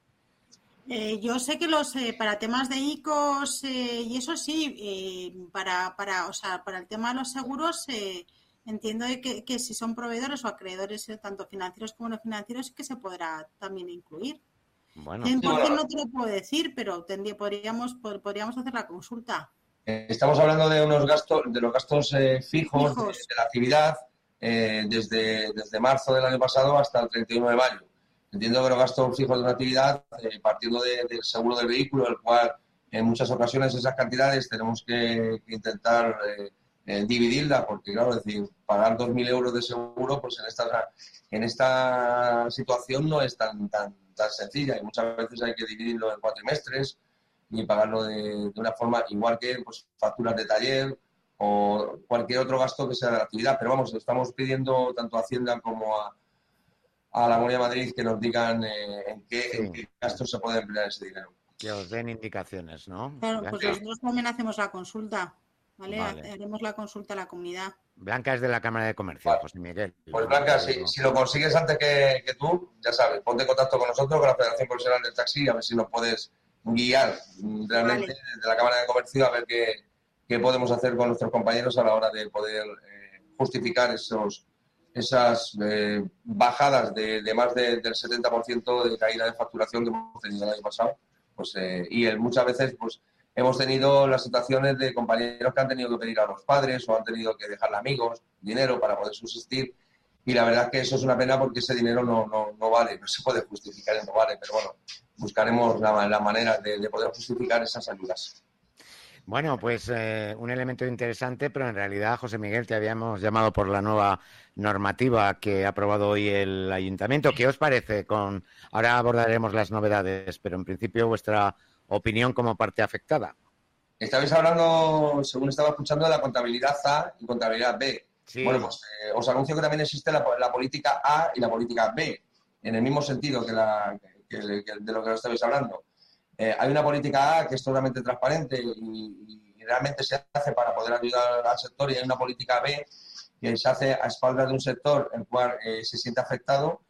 Eh, yo sé que los eh, para temas de ICOs eh, y eso sí, eh, para, para, o sea, para el tema de los seguros eh, entiendo que, que si son proveedores o acreedores eh, tanto financieros como no financieros que se podrá también incluir. Bueno, cien por ciento no te lo puedo decir, pero tendría, podríamos, podríamos hacer la consulta. Estamos hablando de unos gastos, de los gastos eh, fijos, fijos. De, de la actividad eh, desde, desde marzo del año pasado hasta el treinta y uno de mayo. Entiendo que los gastos fijos de una actividad, eh, partiendo de, del seguro del vehículo, el cual en muchas ocasiones esas cantidades tenemos que, que intentar eh, eh, dividirla, porque claro, es decir, pagar dos mil euros de seguro, pues en esta, en esta situación no es tan, tan tan sencilla y muchas veces hay que dividirlo en cuatrimestres y pagarlo de, de una forma igual que pues, facturas de taller o cualquier otro gasto que sea de la actividad. Pero vamos, estamos pidiendo tanto a Hacienda como a, a la Comunidad de Madrid que nos digan eh, en, qué, sí. en qué gastos se puede emplear ese dinero. Que os den indicaciones, ¿no? Claro, pues nosotros también hacemos la consulta, ¿vale? vale. Haremos la consulta a la comunidad. Blanca es de la Cámara de Comercio, vale. José Miguel. Pues Blanca, si, si lo consigues antes que, que tú, ya sabes, ponte en contacto con nosotros, con la Federación Profesional del Taxi, a ver si nos puedes guiar realmente vale. desde la Cámara de Comercio a ver qué, qué podemos hacer con nuestros compañeros a la hora de poder eh, justificar esos esas eh, bajadas de, de más de, del setenta por ciento de caída de facturación que hemos tenido el año pasado. Pues, eh, y el, muchas veces pues hemos tenido las situaciones de compañeros que han tenido que pedir a los padres o han tenido que dejarle a amigos dinero para poder subsistir. Y la verdad es que eso es una pena porque ese dinero no, no, no vale, no se puede justificar y no vale. Pero bueno, buscaremos la, la manera de, de poder justificar esas ayudas. Bueno, pues eh, un elemento interesante, pero en realidad, José Miguel, te habíamos llamado por la nueva normativa que ha aprobado hoy el Ayuntamiento. ¿Qué os parece? Con ahora abordaremos las novedades, pero en principio vuestra opinión como parte afectada. Estabais hablando, según estaba escuchando, de la contabilidad A y contabilidad B. Sí. Bueno, pues eh, os anuncio que también existe la, la política A y la política B, en el mismo sentido que, la, que, que de lo que estabais hablando. Eh, hay una política A que es totalmente transparente y, y realmente se hace para poder ayudar al sector, y hay una política B que se hace a espaldas de un sector el cual eh, se siente afectado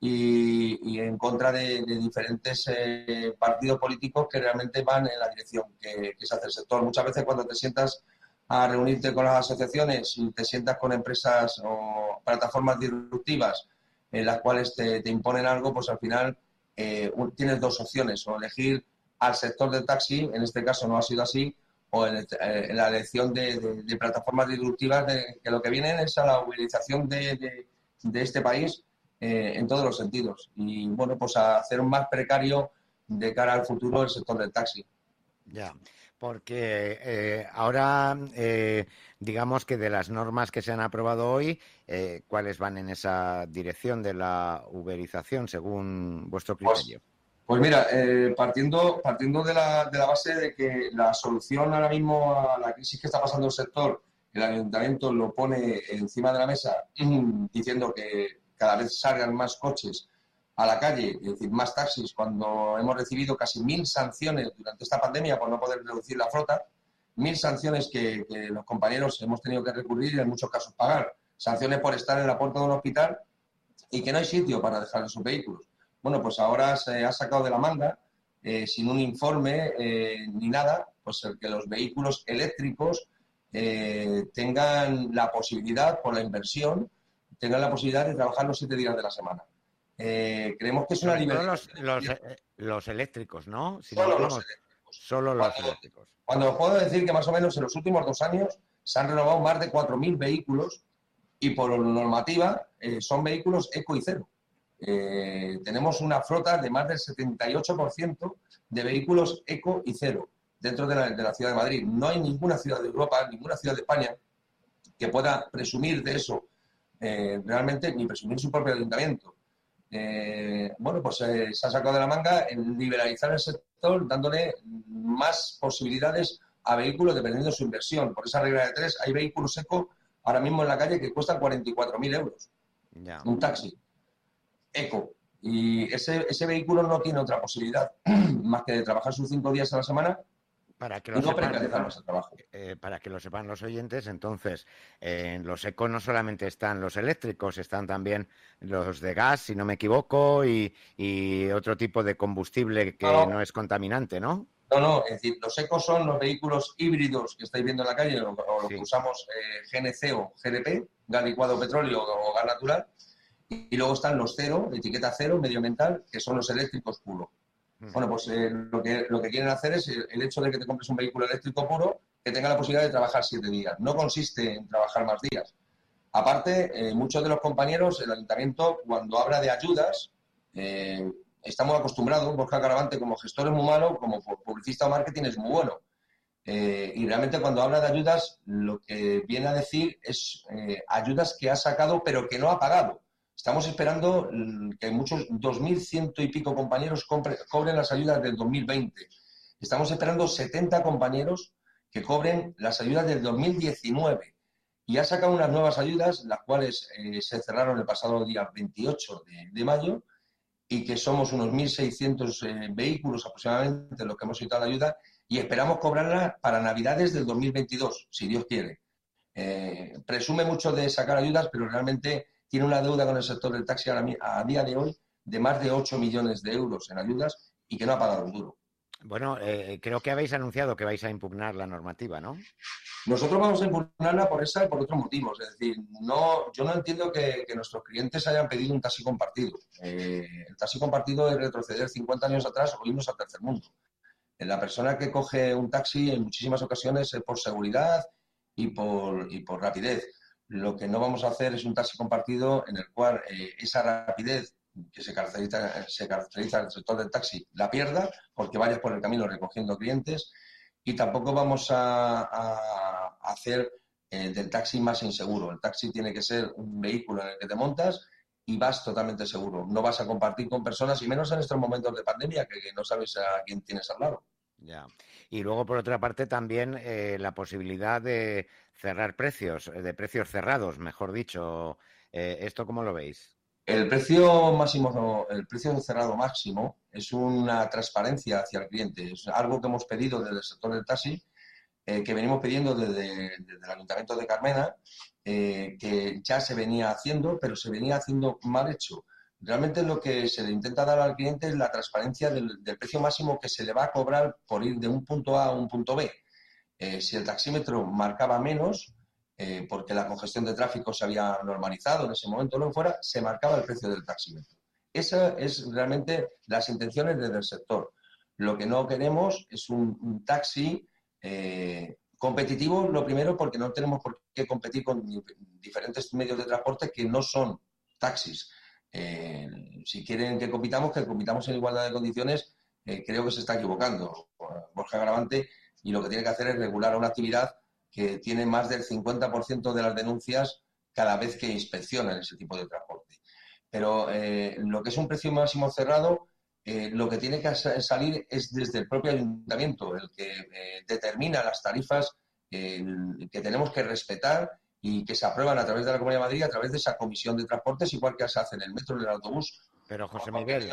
y, y en contra de, de diferentes eh, partidos políticos que realmente van en la dirección que, que se hace el sector. Muchas veces cuando te sientas a reunirte con las asociaciones y te sientas con empresas o plataformas disruptivas en las cuales te, te imponen algo, pues al final eh, tienes dos opciones, o elegir al sector del taxi, en este caso no ha sido así, o en, en la elección de, de, de plataformas disruptivas de, que lo que vienen es a la uberización de, de, de este país eh, en todos los sentidos. Y bueno, pues a hacer más precario de cara al futuro el sector del taxi. Ya, porque eh, ahora, eh, digamos que de las normas que se han aprobado hoy, eh, ¿cuáles van en esa dirección de la uberización según vuestro criterio? Pues, Pues mira, eh, partiendo, partiendo de, la, de la base de que la solución ahora mismo a la crisis que está pasando el sector, el Ayuntamiento lo pone encima de la mesa diciendo que cada vez salgan más coches a la calle, es decir, más taxis, cuando hemos recibido casi mil sanciones durante esta pandemia por no poder reducir la flota, mil sanciones que, que los compañeros hemos tenido que recurrir y en muchos casos pagar, sanciones por estar en la puerta de un hospital y que no hay sitio para dejar esos vehículos. Bueno, pues ahora se ha sacado de la manga, eh, sin un informe eh, ni nada, pues el que los vehículos eléctricos eh, tengan la posibilidad, por la inversión, tengan la posibilidad de trabajar los siete días de la semana. Eh, creemos que es una liberación. Los, los, los eléctricos, ¿no? Si solo no los eléctricos. Solo los cuando, eléctricos. Cuando os puedo decir que más o menos en los últimos dos años se han renovado más de cuatro mil vehículos y por normativa eh, son vehículos eco y cero. Eh, tenemos una flota de más del setenta y ocho por ciento de vehículos eco y cero dentro de la, de la ciudad de Madrid. No hay ninguna ciudad de Europa, ninguna ciudad de España que pueda presumir de eso eh, realmente, ni presumir su propio ayuntamiento. Eh, bueno, pues eh, se ha sacado de la manga en liberalizar el sector, dándole más posibilidades a vehículos dependiendo de su inversión. Por esa regla de tres, hay vehículos eco ahora mismo en la calle que cuestan cuarenta y cuatro mil euros. Ya. Un taxi eco. Y ese, ese vehículo no tiene otra posibilidad más que de trabajar sus cinco días a la semana para que y lo no sepan, precarizar más el trabajo. Eh, para que lo sepan los oyentes, entonces, eh, en los eco no solamente están los eléctricos, están también los de gas, si no me equivoco, y, y otro tipo de combustible que no, no es contaminante, ¿no? No, no, es decir, los ecos son los vehículos híbridos que estáis viendo en la calle, o, o los sí. que usamos eh, G N C o G L P, gas licuado petróleo o gas natural. Y luego están los cero, etiqueta cero, medioambiental, que son los eléctricos puros. Mm. Bueno, pues eh, lo, que, lo que quieren hacer es el, el hecho de que te compres un vehículo eléctrico puro que tenga la posibilidad de trabajar siete días. No consiste en trabajar más días. Aparte, eh, muchos de los compañeros, el ayuntamiento, cuando habla de ayudas, eh, estamos acostumbrados, Borja Caravante, como gestor es muy malo, como publicista o marketing es muy bueno. Eh, y realmente cuando habla de ayudas, lo que viene a decir es eh, ayudas que ha sacado pero que no ha pagado. Estamos esperando que muchos, dos mil ciento y pico compañeros compre, cobren las ayudas del dos mil veinte. Estamos esperando setenta compañeros que cobren las ayudas del dos mil diecinueve. Y ha sacado unas nuevas ayudas, las cuales eh, se cerraron el pasado día veintiocho de, de mayo, y que somos unos mil seiscientos eh, vehículos aproximadamente los que hemos solicitado la ayuda, y esperamos cobrarla para Navidades del dos mil veintidós, si Dios quiere. Eh, presume mucho de sacar ayudas, pero realmente tiene una deuda con el sector del taxi a día de hoy de más de ocho millones de euros en ayudas y que no ha pagado un duro. Bueno, eh, creo que habéis anunciado que vais a impugnar la normativa, ¿no? Nosotros vamos a impugnarla por esa y por otros motivos. Es decir, no, yo no entiendo que, que nuestros clientes hayan pedido un taxi compartido. Eh, el taxi compartido es retroceder cincuenta años atrás o irnos al tercer mundo. La persona que coge un taxi en muchísimas ocasiones es por seguridad y por, y por rapidez. Lo que no vamos a hacer es un taxi compartido en el cual eh, esa rapidez que se caracteriza, se caracteriza en el sector del taxi la pierda porque vayas por el camino recogiendo clientes, y tampoco vamos a, a hacer eh, del taxi más inseguro. El taxi tiene que ser un vehículo en el que te montas y vas totalmente seguro. No vas a compartir con personas, y menos en estos momentos de pandemia, que, que no sabes a quién tienes al lado. Ya. Y luego, por otra parte, también eh, la posibilidad de cerrar precios, de precios cerrados, mejor dicho. Eh, ¿Esto cómo lo veis? El precio máximo, el precio cerrado máximo es una transparencia hacia el cliente. Es algo que hemos pedido desde el sector del taxi, eh, que venimos pidiendo desde, desde el Ayuntamiento de Carmena, eh, que ya se venía haciendo, pero se venía haciendo mal hecho. Realmente lo que se le intenta dar al cliente es la transparencia del, del precio máximo que se le va a cobrar por ir de un punto A a un punto B. Eh, si el taxímetro marcaba menos, eh, porque la congestión de tráfico se había normalizado en ese momento, lo que fuera, se marcaba el precio del taxímetro. Esas es realmente las intenciones desde el sector. Lo que no queremos es un, un taxi eh, competitivo, lo primero, porque no tenemos por qué competir con diferentes medios de transporte que no son taxis. Eh, si quieren que compitamos, que compitamos en igualdad de condiciones, eh, creo que se está equivocando Borja Gravante, y lo que tiene que hacer es regular una actividad que tiene más del cincuenta por ciento de las denuncias cada vez que inspeccionan ese tipo de transporte. Pero eh, lo que es un precio máximo cerrado, eh, lo que tiene que salir es desde el propio ayuntamiento, el que eh, determina las tarifas eh, que tenemos que respetar y que se aprueban a través de la Comunidad de Madrid, a través de esa comisión de transportes, igual que se hace en el metro, en el autobús. Pero, José Miguel,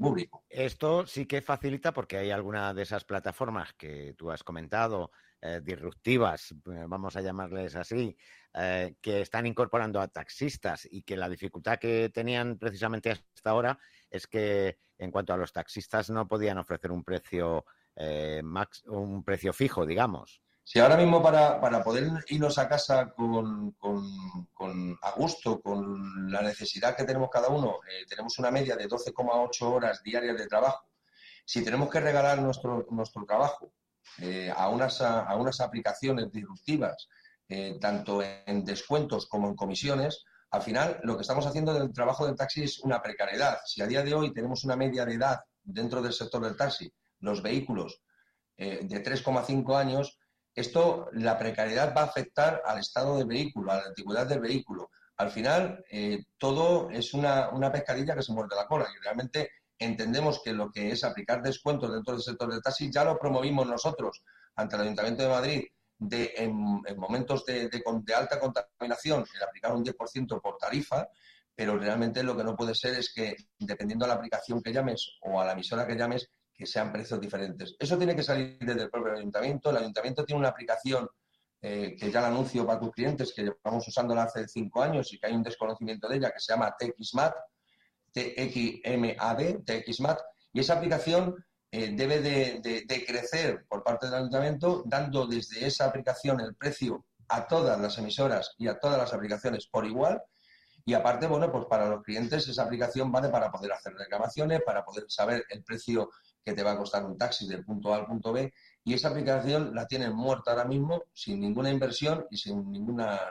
esto sí que facilita, porque hay alguna de esas plataformas que tú has comentado, eh, disruptivas, vamos a llamarles así, eh, que están incorporando a taxistas, y que la dificultad que tenían precisamente hasta ahora es que en cuanto a los taxistas no podían ofrecer un precio, eh, max, un precio fijo, digamos. Si ahora mismo para, para poder irnos a casa con, con, con a gusto, con la necesidad que tenemos cada uno, eh, tenemos una media de doce coma ocho horas diarias de trabajo. Si tenemos que regalar nuestro, nuestro trabajo eh, a, unas, a, a unas aplicaciones disruptivas, eh, tanto en descuentos como en comisiones, al final lo que estamos haciendo del trabajo del taxi es una precariedad. Si a día de hoy tenemos una media de edad dentro del sector del taxi, los vehículos eh, de tres coma cinco años, esto, la precariedad va a afectar al estado del vehículo, a la antigüedad del vehículo. Al final, eh, todo es una, una pescadilla que se muerde la cola, y realmente entendemos que lo que es aplicar descuentos dentro del sector del taxi ya lo promovimos nosotros ante el Ayuntamiento de Madrid, de, en, en momentos de, de, de alta contaminación, el aplicar un diez por ciento por tarifa, pero realmente lo que no puede ser es que, dependiendo de la aplicación que llames o a la emisora que llames, que sean precios diferentes. Eso tiene que salir desde el propio ayuntamiento. El ayuntamiento tiene una aplicación eh, que ya la anuncio para tus clientes, que llevamos usándola hace cinco años y que hay un desconocimiento de ella, que se llama T X M A D, T X M A D, T X M A D, y esa aplicación eh, debe de, de, de crecer por parte del ayuntamiento, dando desde esa aplicación el precio a todas las emisoras y a todas las aplicaciones por igual. Y aparte, bueno, pues para los clientes esa aplicación vale para poder hacer reclamaciones, para poder saber el precio que te va a costar un taxi del punto A al punto B, y esa aplicación la tienen muerta ahora mismo, sin ninguna inversión y sin ninguna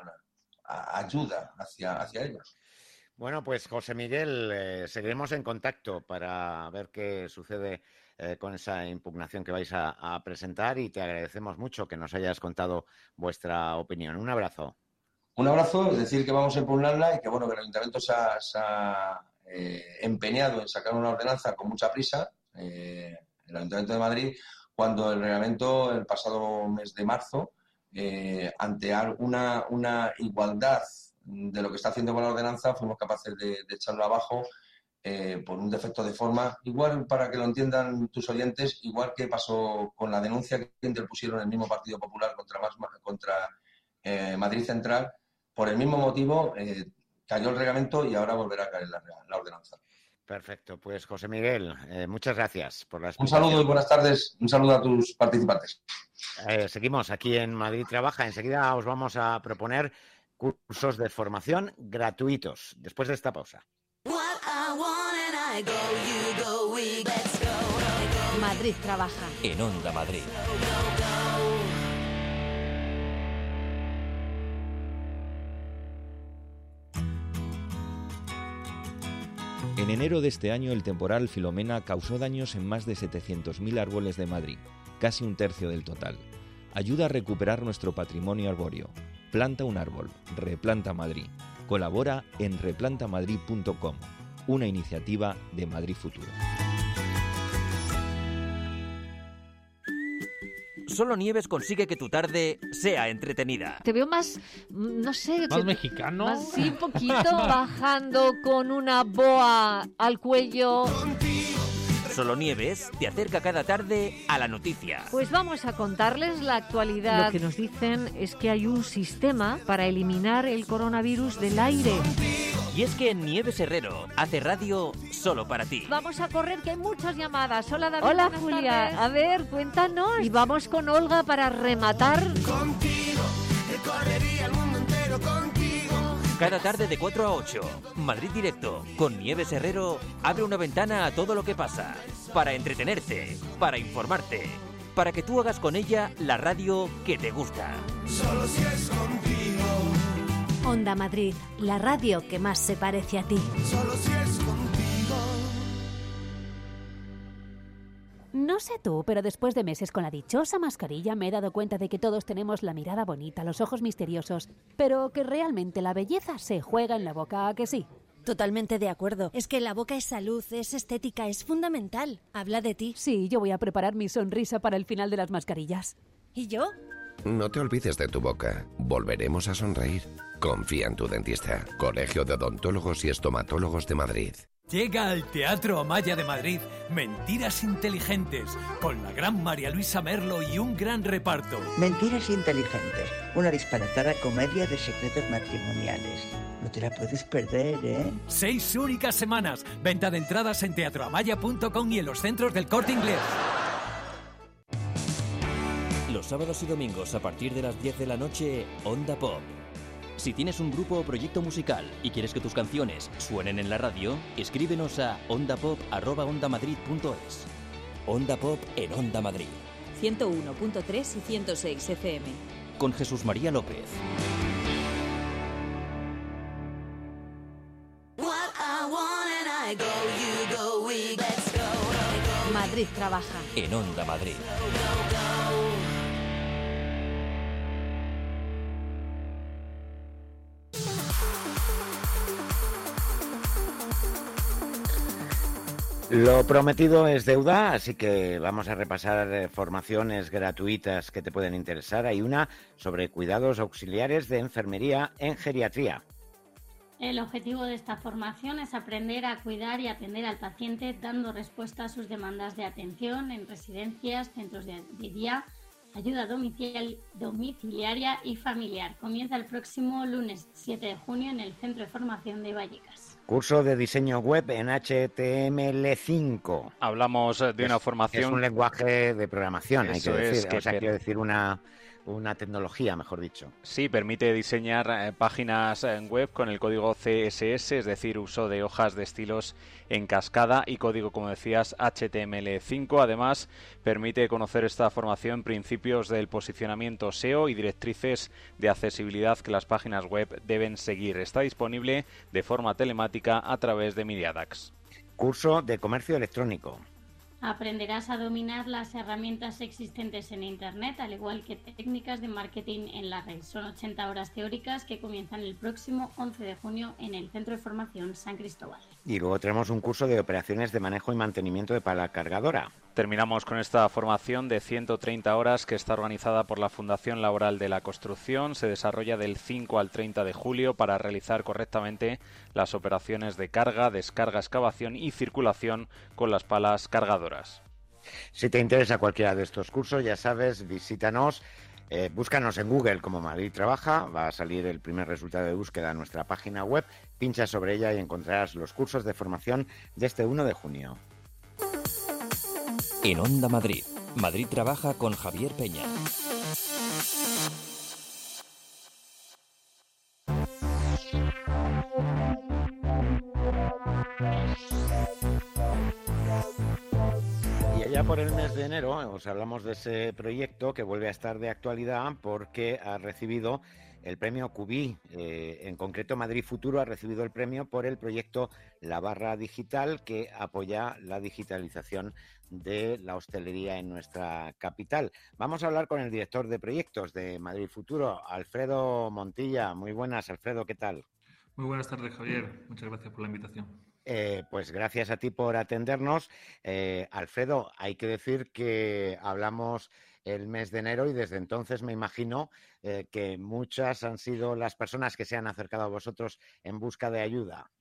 ayuda hacia, hacia ellos. Bueno, pues José Miguel, eh, seguiremos en contacto para ver qué sucede eh, con esa impugnación que vais a, a presentar, y te agradecemos mucho que nos hayas contado vuestra opinión. Un abrazo. Un abrazo, es decir, que vamos a impugnarla y que, bueno, que el Ayuntamiento se ha, se ha eh, empeñado en sacar una ordenanza con mucha prisa, eh, el Ayuntamiento de Madrid, cuando el reglamento, el pasado mes de marzo, eh, ante una, una igualdad de lo que está haciendo con la ordenanza, fuimos capaces de, de echarlo abajo eh, por un defecto de forma. Igual, para que lo entiendan tus oyentes, igual que pasó con la denuncia que interpusieron el mismo Partido Popular contra, más, contra eh, Madrid Central, por el mismo motivo eh, cayó el reglamento y ahora volverá a caer la, la ordenanza. Perfecto, pues José Miguel, eh, muchas gracias por la explicación. Un saludo y buenas tardes, un saludo a tus participantes. Eh, seguimos aquí en Madrid Trabaja, enseguida os vamos a proponer cursos de formación gratuitos, después de esta pausa. Madrid trabaja. En Onda Madrid. En enero de este año, el temporal Filomena causó daños en más de setecientos mil árboles de Madrid, casi un tercio del total. Ayuda a recuperar nuestro patrimonio arbóreo. Planta un árbol. Replanta Madrid. Colabora en replanta madrid punto com, una iniciativa de Madrid Futuro. Solo Nieves consigue que tu tarde sea entretenida. Te veo más, no sé... ¿Más que, mexicano? Más, sí, un poquito, bajando con una boa al cuello. Solo Nieves te acerca cada tarde a la noticia. Pues vamos a contarles la actualidad. Lo que nos dicen es que hay un sistema para eliminar el coronavirus del aire. Y es que Nieves Herrero hace radio solo para ti. Vamos a correr, que hay muchas llamadas. Hola, David. Hola, buenas Julia. tardes. A ver, cuéntanos. Y vamos con Olga para rematar. Contigo, recorrería el mundo entero contigo. Cada tarde de cuatro a ocho, Madrid Directo, con Nieves Herrero, abre una ventana a todo lo que pasa. Para entretenerte, para informarte, para que tú hagas con ella la radio que te gusta. Solo si es contigo. Onda Madrid, la radio que más se parece a ti. Solo si es contigo. No sé tú, pero después de meses con la dichosa mascarilla me he dado cuenta de que todos tenemos la mirada bonita, los ojos misteriosos, pero que realmente la belleza se juega en la boca, ¿a que sí? Totalmente de acuerdo. Es que la boca es salud, es estética, es fundamental. Habla de ti. Sí, yo voy a preparar mi sonrisa para el final de las mascarillas. ¿Y yo? No te olvides de tu boca. Volveremos a sonreír. Confía en tu dentista. Colegio de Odontólogos y Estomatólogos de Madrid. Llega al Teatro Amaya de Madrid Mentiras Inteligentes, con la gran María Luisa Merlo y un gran reparto. Mentiras Inteligentes, una disparatada comedia de secretos matrimoniales. No te la puedes perder, ¿eh? Seis únicas semanas. Venta de entradas en teatro amaya punto com y en los centros del Corte Inglés. Los sábados y domingos a partir de las diez de la noche, Onda Pop. Si tienes un grupo o proyecto musical y quieres que tus canciones suenen en la radio, escríbenos a ondapop arroba ondamadrid punto es. Onda Pop en Onda Madrid. ciento uno punto tres y ciento seis F M. Con Jesús María López. Madrid trabaja. En Onda Madrid. Lo prometido es deuda, así que vamos a repasar eh, formaciones gratuitas que te pueden interesar. Hay una sobre cuidados auxiliares de enfermería en geriatría. El objetivo de esta formación es aprender a cuidar y atender al paciente dando respuesta a sus demandas de atención en residencias, centros de día, ayuda domiciliar, domiciliaria y familiar. Comienza el próximo lunes siete de junio en el Centro de Formación de Vallecas. Curso de diseño web en H T M L cinco. Hablamos de una es, formación... Es un lenguaje de programación, hay que decir. Es, que o sea, per... quiero decir una... Una tecnología, mejor dicho. Sí, permite diseñar eh, páginas en web con el código C S S, es decir, uso de hojas de estilos en cascada y código, como decías, H T M L cinco. Además, permite conocer esta formación principios del posicionamiento S E O y directrices de accesibilidad que las páginas web deben seguir. Está disponible de forma telemática a través de Miriadax. Curso de comercio electrónico. Aprenderás a dominar las herramientas existentes en Internet, al igual que técnicas de marketing en la red. Son ochenta horas teóricas que comienzan el próximo once de junio en el Centro de Formación San Cristóbal. Y luego tenemos un curso de operaciones de manejo y mantenimiento de pala cargadora. Terminamos con esta formación de ciento treinta horas que está organizada por la Fundación Laboral de la Construcción. Se desarrolla del cinco al treinta de julio para realizar correctamente las operaciones de carga, descarga, excavación y circulación con las palas cargadoras. Si te interesa cualquiera de estos cursos, ya sabes, visítanos, eh, búscanos en Google como Madrid Trabaja, va a salir el primer resultado de búsqueda en nuestra página web, pincha sobre ella y encontrarás los cursos de formación de este uno de junio. En Onda Madrid, Madrid Trabaja con Javier Peña. allá por el mes de enero os hablamos de ese proyecto que vuelve a estar de actualidad porque ha recibido el premio Q B I. Eh, en concreto, Madrid Futuro ha recibido el premio por el proyecto La Barra Digital, que apoya la digitalización de la hostelería en nuestra capital. Vamos a hablar con el director de proyectos de Madrid Futuro, Alfredo Montilla. Muy buenas, Alfredo, ¿qué tal? Muy buenas tardes, Javier. Muchas gracias por la invitación. Eh, pues gracias a ti por atendernos. Eh, Alfredo, hay que decir que hablamos el mes de enero y desde entonces me imagino eh, que muchas han sido las personas que se han acercado a vosotros en busca de ayuda.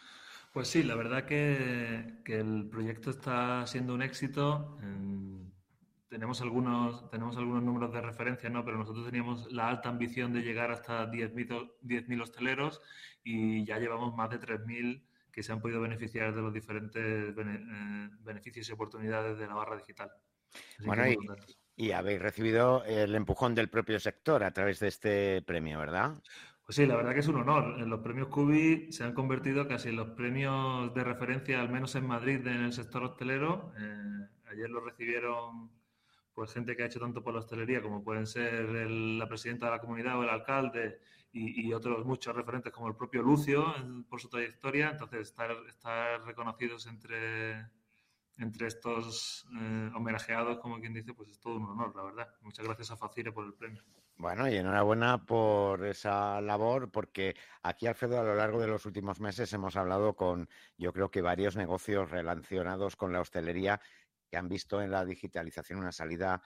Pues sí, la verdad que, que el proyecto está siendo un éxito. En, tenemos algunos, tenemos algunos números de referencia, ¿no? Pero nosotros teníamos la alta ambición de llegar hasta diez mil hosteleros y ya llevamos más de tres mil que se han podido beneficiar de los diferentes bene, eh, beneficios y oportunidades de la barra digital. Así bueno, y, y habéis recibido el empujón del propio sector a través de este premio, ¿verdad? Pues sí, la verdad que es un honor. Los premios Q B I se han convertido casi en los premios de referencia, al menos en Madrid, en el sector hostelero. Eh, ayer lo recibieron pues gente que ha hecho tanto por la hostelería como pueden ser el, la presidenta de la comunidad o el alcalde y, y otros muchos referentes como el propio Lucio en, por su trayectoria. Entonces, estar, estar reconocidos entre, entre estos eh, homenajeados, como quien dice, pues es todo un honor, la verdad. Muchas gracias a Facire por el premio. Bueno, y enhorabuena por esa labor, porque aquí, Alfredo, a lo largo de los últimos meses hemos hablado con, yo creo que varios negocios relacionados con la hostelería que han visto en la digitalización una salida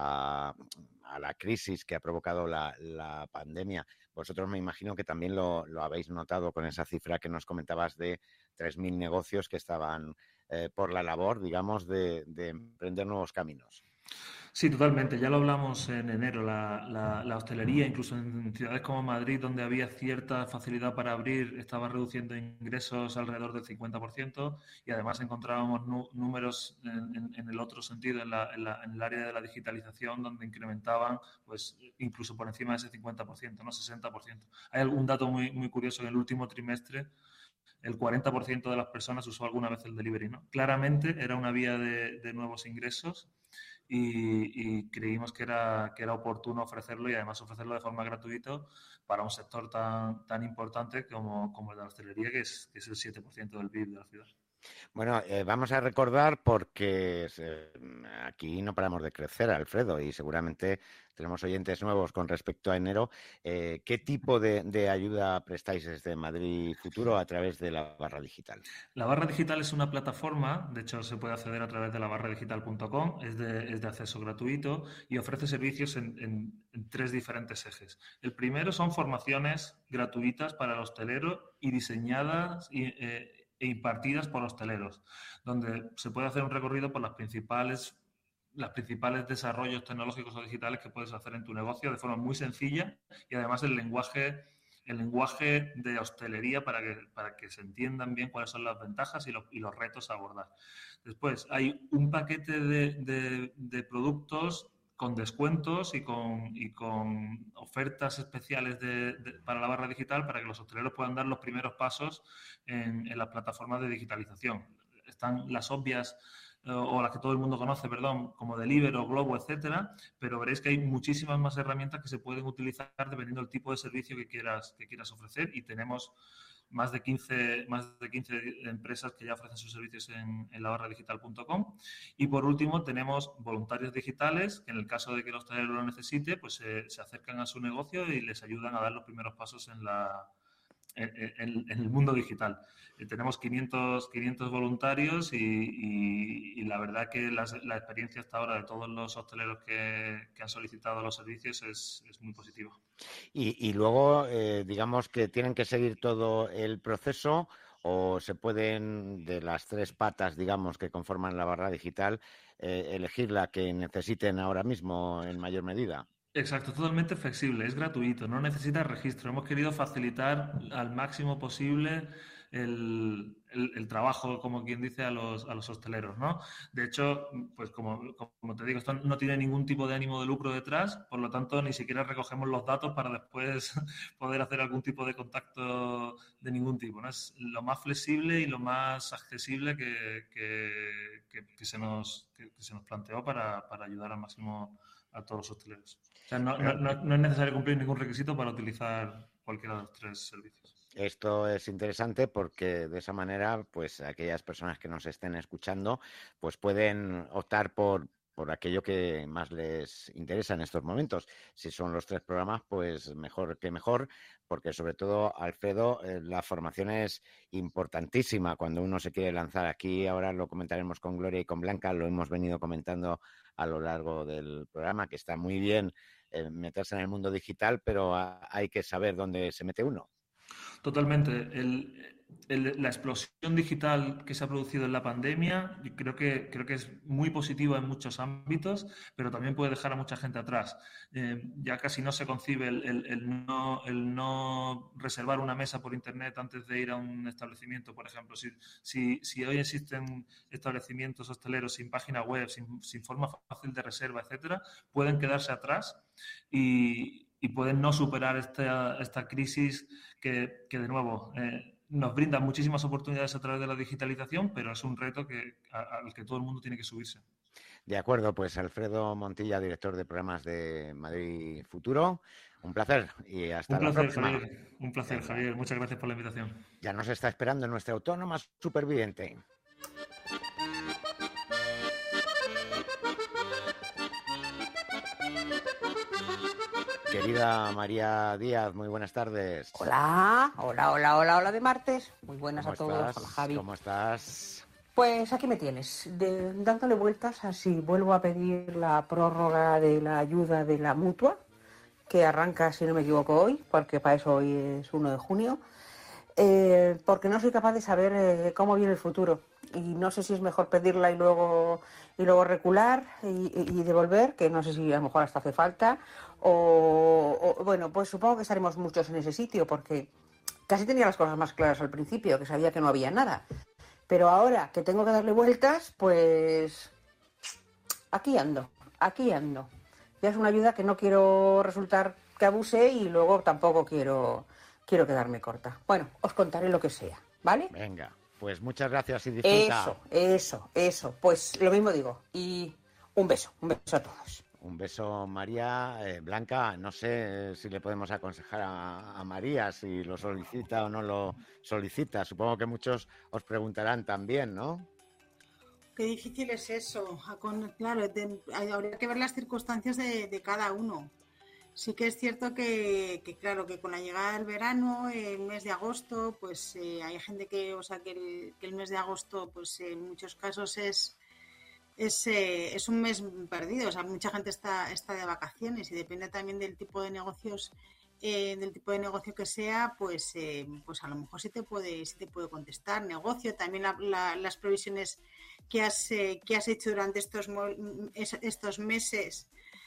a, a la crisis que ha provocado la, la pandemia. Vosotros me imagino que también lo, lo habéis notado con esa cifra que nos comentabas de tres mil negocios que estaban eh, por la labor, digamos, de, de emprender nuevos caminos. Sí, totalmente. Ya lo hablamos en enero. La, la, la hostelería, incluso en ciudades como Madrid, donde había cierta facilidad para abrir, estaba reduciendo ingresos alrededor del cincuenta por ciento y además encontrábamos nu, números en, en, en el otro sentido, en, la, en, la, en el área de la digitalización, donde incrementaban pues incluso por encima de ese cincuenta por ciento, no sesenta por ciento. Hay algún dato muy, muy curioso en el último trimestre. El cuarenta por ciento de las personas usó alguna vez el delivery, ¿no? Claramente era una vía de, de nuevos ingresos. Y, y creímos que era, que era oportuno ofrecerlo y además ofrecerlo de forma gratuita para un sector tan, tan importante como, como el de la hostelería, que es, que es el siete por ciento del P I B de la ciudad. Bueno, eh, vamos a recordar porque eh, aquí no paramos de crecer, Alfredo, y seguramente tenemos oyentes nuevos con respecto a enero. Eh, ¿Qué tipo de, de ayuda prestáis desde Madrid Futuro a través de la barra digital? La barra digital es una plataforma, de hecho se puede acceder a través de la barra digital punto com, es de, es de acceso gratuito y ofrece servicios en, en, en tres diferentes ejes. El primero son formaciones gratuitas para el hostelero y diseñadas y eh, e impartidas por hosteleros, donde se puede hacer un recorrido por las principales, los principales desarrollos tecnológicos o digitales que puedes hacer en tu negocio de forma muy sencilla y además el lenguaje, el lenguaje de hostelería para que, para que se entiendan bien cuáles son las ventajas y los, y los retos a abordar. Después hay un paquete de, de, de productos con descuentos y con, y con ofertas especiales de, de, para la barra digital para que los hosteleros puedan dar los primeros pasos en, en las plataformas de digitalización. Están las obvias eh, o las que todo el mundo conoce, perdón, como Deliveroo, Globo, etcétera, pero veréis que hay muchísimas más herramientas que se pueden utilizar dependiendo del tipo de servicio que quieras, que quieras ofrecer y tenemos más de quince, más de quince empresas que ya ofrecen sus servicios en, en la barra digital punto com. Y por último tenemos voluntarios digitales que en el caso de que el hostelero lo necesite, pues eh, se acercan a su negocio y les ayudan a dar los primeros pasos en la en, en, en el mundo digital. Eh, tenemos quinientos, quinientos voluntarios y, y, y la verdad que las, la experiencia hasta ahora de todos los hosteleros que, que han solicitado los servicios es, es muy positiva. Y, y luego, eh, digamos que tienen que seguir todo el proceso o se pueden, de las tres patas, digamos, que conforman la barra digital, eh, elegir la que necesiten ahora mismo en mayor medida. Exacto, totalmente flexible, es gratuito, no necesita registro. Hemos querido facilitar al máximo posible el, el, el trabajo, como quien dice, a los, a los hosteleros, ¿no? De hecho, pues como, como te digo, esto no tiene ningún tipo de ánimo de lucro detrás, por lo tanto, ni siquiera recogemos los datos para después poder hacer algún tipo de contacto de ningún tipo, ¿no? Es lo más flexible y lo más accesible que, que, que, que, se, nos, que, que se nos planteó para, para ayudar al máximo a todos los hosteleros. O sea, no, no, no, no es necesario cumplir ningún requisito para utilizar cualquiera de los tres servicios. Esto es interesante porque de esa manera, pues aquellas personas que nos estén escuchando, pues pueden optar por, por aquello que más les interesa en estos momentos. Si son los tres programas, pues mejor que mejor, porque sobre todo, Alfredo, eh, la formación es importantísima cuando uno se quiere lanzar. Aquí ahora lo comentaremos con Gloria y con Blanca, lo hemos venido comentando a lo largo del programa, que está muy bien eh, meterse en el mundo digital, pero a, hay que saber dónde se mete uno. Totalmente. El, el, la explosión digital que se ha producido en la pandemia, yo creo que, creo que es muy positiva en muchos ámbitos, pero también puede dejar a mucha gente atrás. Eh, ya casi no se concibe el, el, el, no, el no reservar una mesa por internet antes de ir a un establecimiento, por ejemplo. Si, si, si hoy existen establecimientos hosteleros sin página web, sin, sin forma fácil de reserva, etcétera, pueden quedarse atrás y, y pueden no superar esta, esta crisis que, que de nuevo, eh, nos brinda muchísimas oportunidades a través de la digitalización, pero es un reto que, a, al que todo el mundo tiene que subirse. De acuerdo, pues Alfredo Montilla, director de programas de Madrid Futuro, un placer y hasta un placer, la próxima. Javier, un placer, Venga. Javier, muchas gracias por la invitación. Ya nos está esperando nuestra autónoma superviviente. Querida María Díaz, muy buenas tardes. Hola, hola, hola, hola, hola de martes. Muy buenas a todos. Estás? Hola, Javi. ¿Cómo estás? Pues aquí me tienes, de, dándole vueltas a si vuelvo a pedir la prórroga de la ayuda de la mutua, que arranca, si no me equivoco, hoy, porque para eso hoy es uno de junio, eh, porque no soy capaz de saber eh, cómo viene el futuro. Y no sé si es mejor pedirla y luego y luego recular y, y devolver, que no sé si a lo mejor hasta hace falta, o, o bueno, pues supongo que estaremos muchos en ese sitio, porque casi tenía las cosas más claras al principio, que sabía que no había nada. Pero ahora que tengo que darle vueltas, pues aquí ando, aquí ando. Ya es una ayuda que no quiero resultar que abuse y luego tampoco quiero, quiero quedarme corta. Bueno, os contaré lo que sea, ¿vale? Venga. Pues muchas gracias y disfruta. Eso, eso, eso. Pues lo mismo digo. Y un beso, un beso a todos. Un beso, María. Eh, Blanca, no sé si le podemos aconsejar a, a María si lo solicita o no lo solicita. Supongo que muchos os preguntarán también, ¿no? Qué difícil es eso. Claro, de, habría que ver las circunstancias de, de cada uno. Sí que es cierto que, que, claro, que con la llegada del verano, el mes de agosto, pues eh, hay gente que, o sea, que el, que el mes de agosto, pues eh, en muchos casos es es, eh, es un mes perdido. O sea, mucha gente está, está de vacaciones y depende también del tipo de negocios, eh, del tipo de negocio que sea, pues eh, pues a lo mejor sí te puede, sí te puede contestar. Negocio, también la, la, las previsiones que has, eh, que has hecho durante estos, estos meses.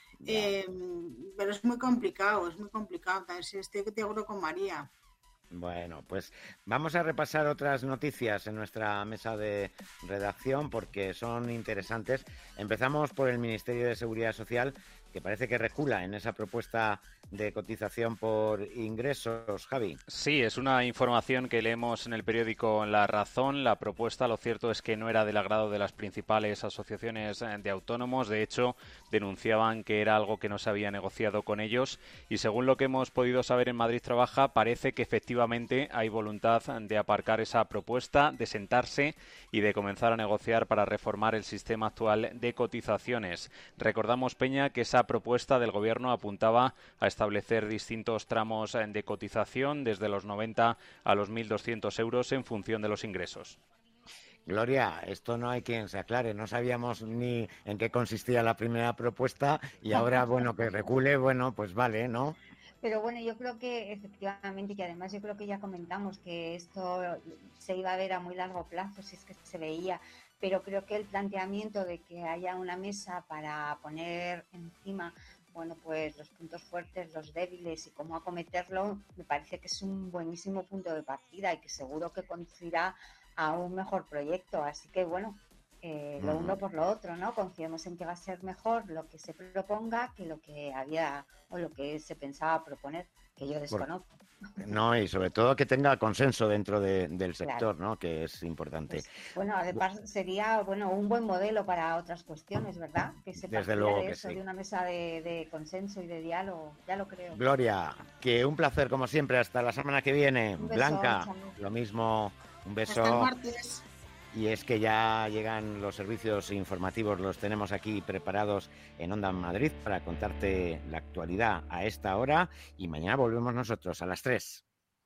Eh, pero es muy complicado, es muy complicado. Estoy de acuerdo con María. Bueno, pues vamos a repasar otras noticias en nuestra mesa de redacción porque son interesantes. Empezamos por el Ministerio de Seguridad Social, que parece que recula en esa propuesta de cotización por ingresos, Javi. Sí, es una información que leemos en el periódico La Razón. La propuesta, lo cierto es que no era del agrado de las principales asociaciones de autónomos. De hecho, denunciaban que era algo que no se había negociado con ellos y según lo que hemos podido saber en Madrid Trabaja, parece que efectivamente hay voluntad de aparcar esa propuesta, de sentarse y de comenzar a negociar para reformar el sistema actual de cotizaciones. Recordamos, Peña, que esa propuesta del Gobierno apuntaba a establecer distintos tramos de cotización desde los noventa a los mil doscientos euros en función de los ingresos. Gloria, esto no hay quien se aclare, no sabíamos ni en qué consistía la primera propuesta y ahora, bueno, que recule, bueno, pues vale, ¿no? Pero bueno, yo creo que efectivamente, que además yo creo que ya comentamos que esto se iba a ver a muy largo plazo, si es que se veía, pero creo que el planteamiento de que haya una mesa para poner encima bueno, pues los puntos fuertes, los débiles y cómo acometerlo, me parece que es un buenísimo punto de partida y que seguro que conducirá a un mejor proyecto. Así que, bueno, eh, lo uno por lo otro, ¿no? Confiemos en que va a ser mejor lo que se proponga que lo que había o lo que se pensaba proponer, que yo desconozco. No, y sobre todo que tenga consenso dentro de, del sector, claro, ¿no? Que es importante. Pues, bueno, además sería bueno un buen modelo para otras cuestiones, ¿verdad? Que se Desde luego de que eso, sí. de una mesa de, de consenso y de diálogo, ya lo creo. Gloria, que un placer como siempre, hasta la semana que viene. Un beso, Blanca, chale. lo mismo, un beso. Hasta el martes. Y es que ya llegan los servicios informativos, los tenemos aquí preparados en Onda Madrid para contarte la actualidad a esta hora y mañana volvemos nosotros a las tres.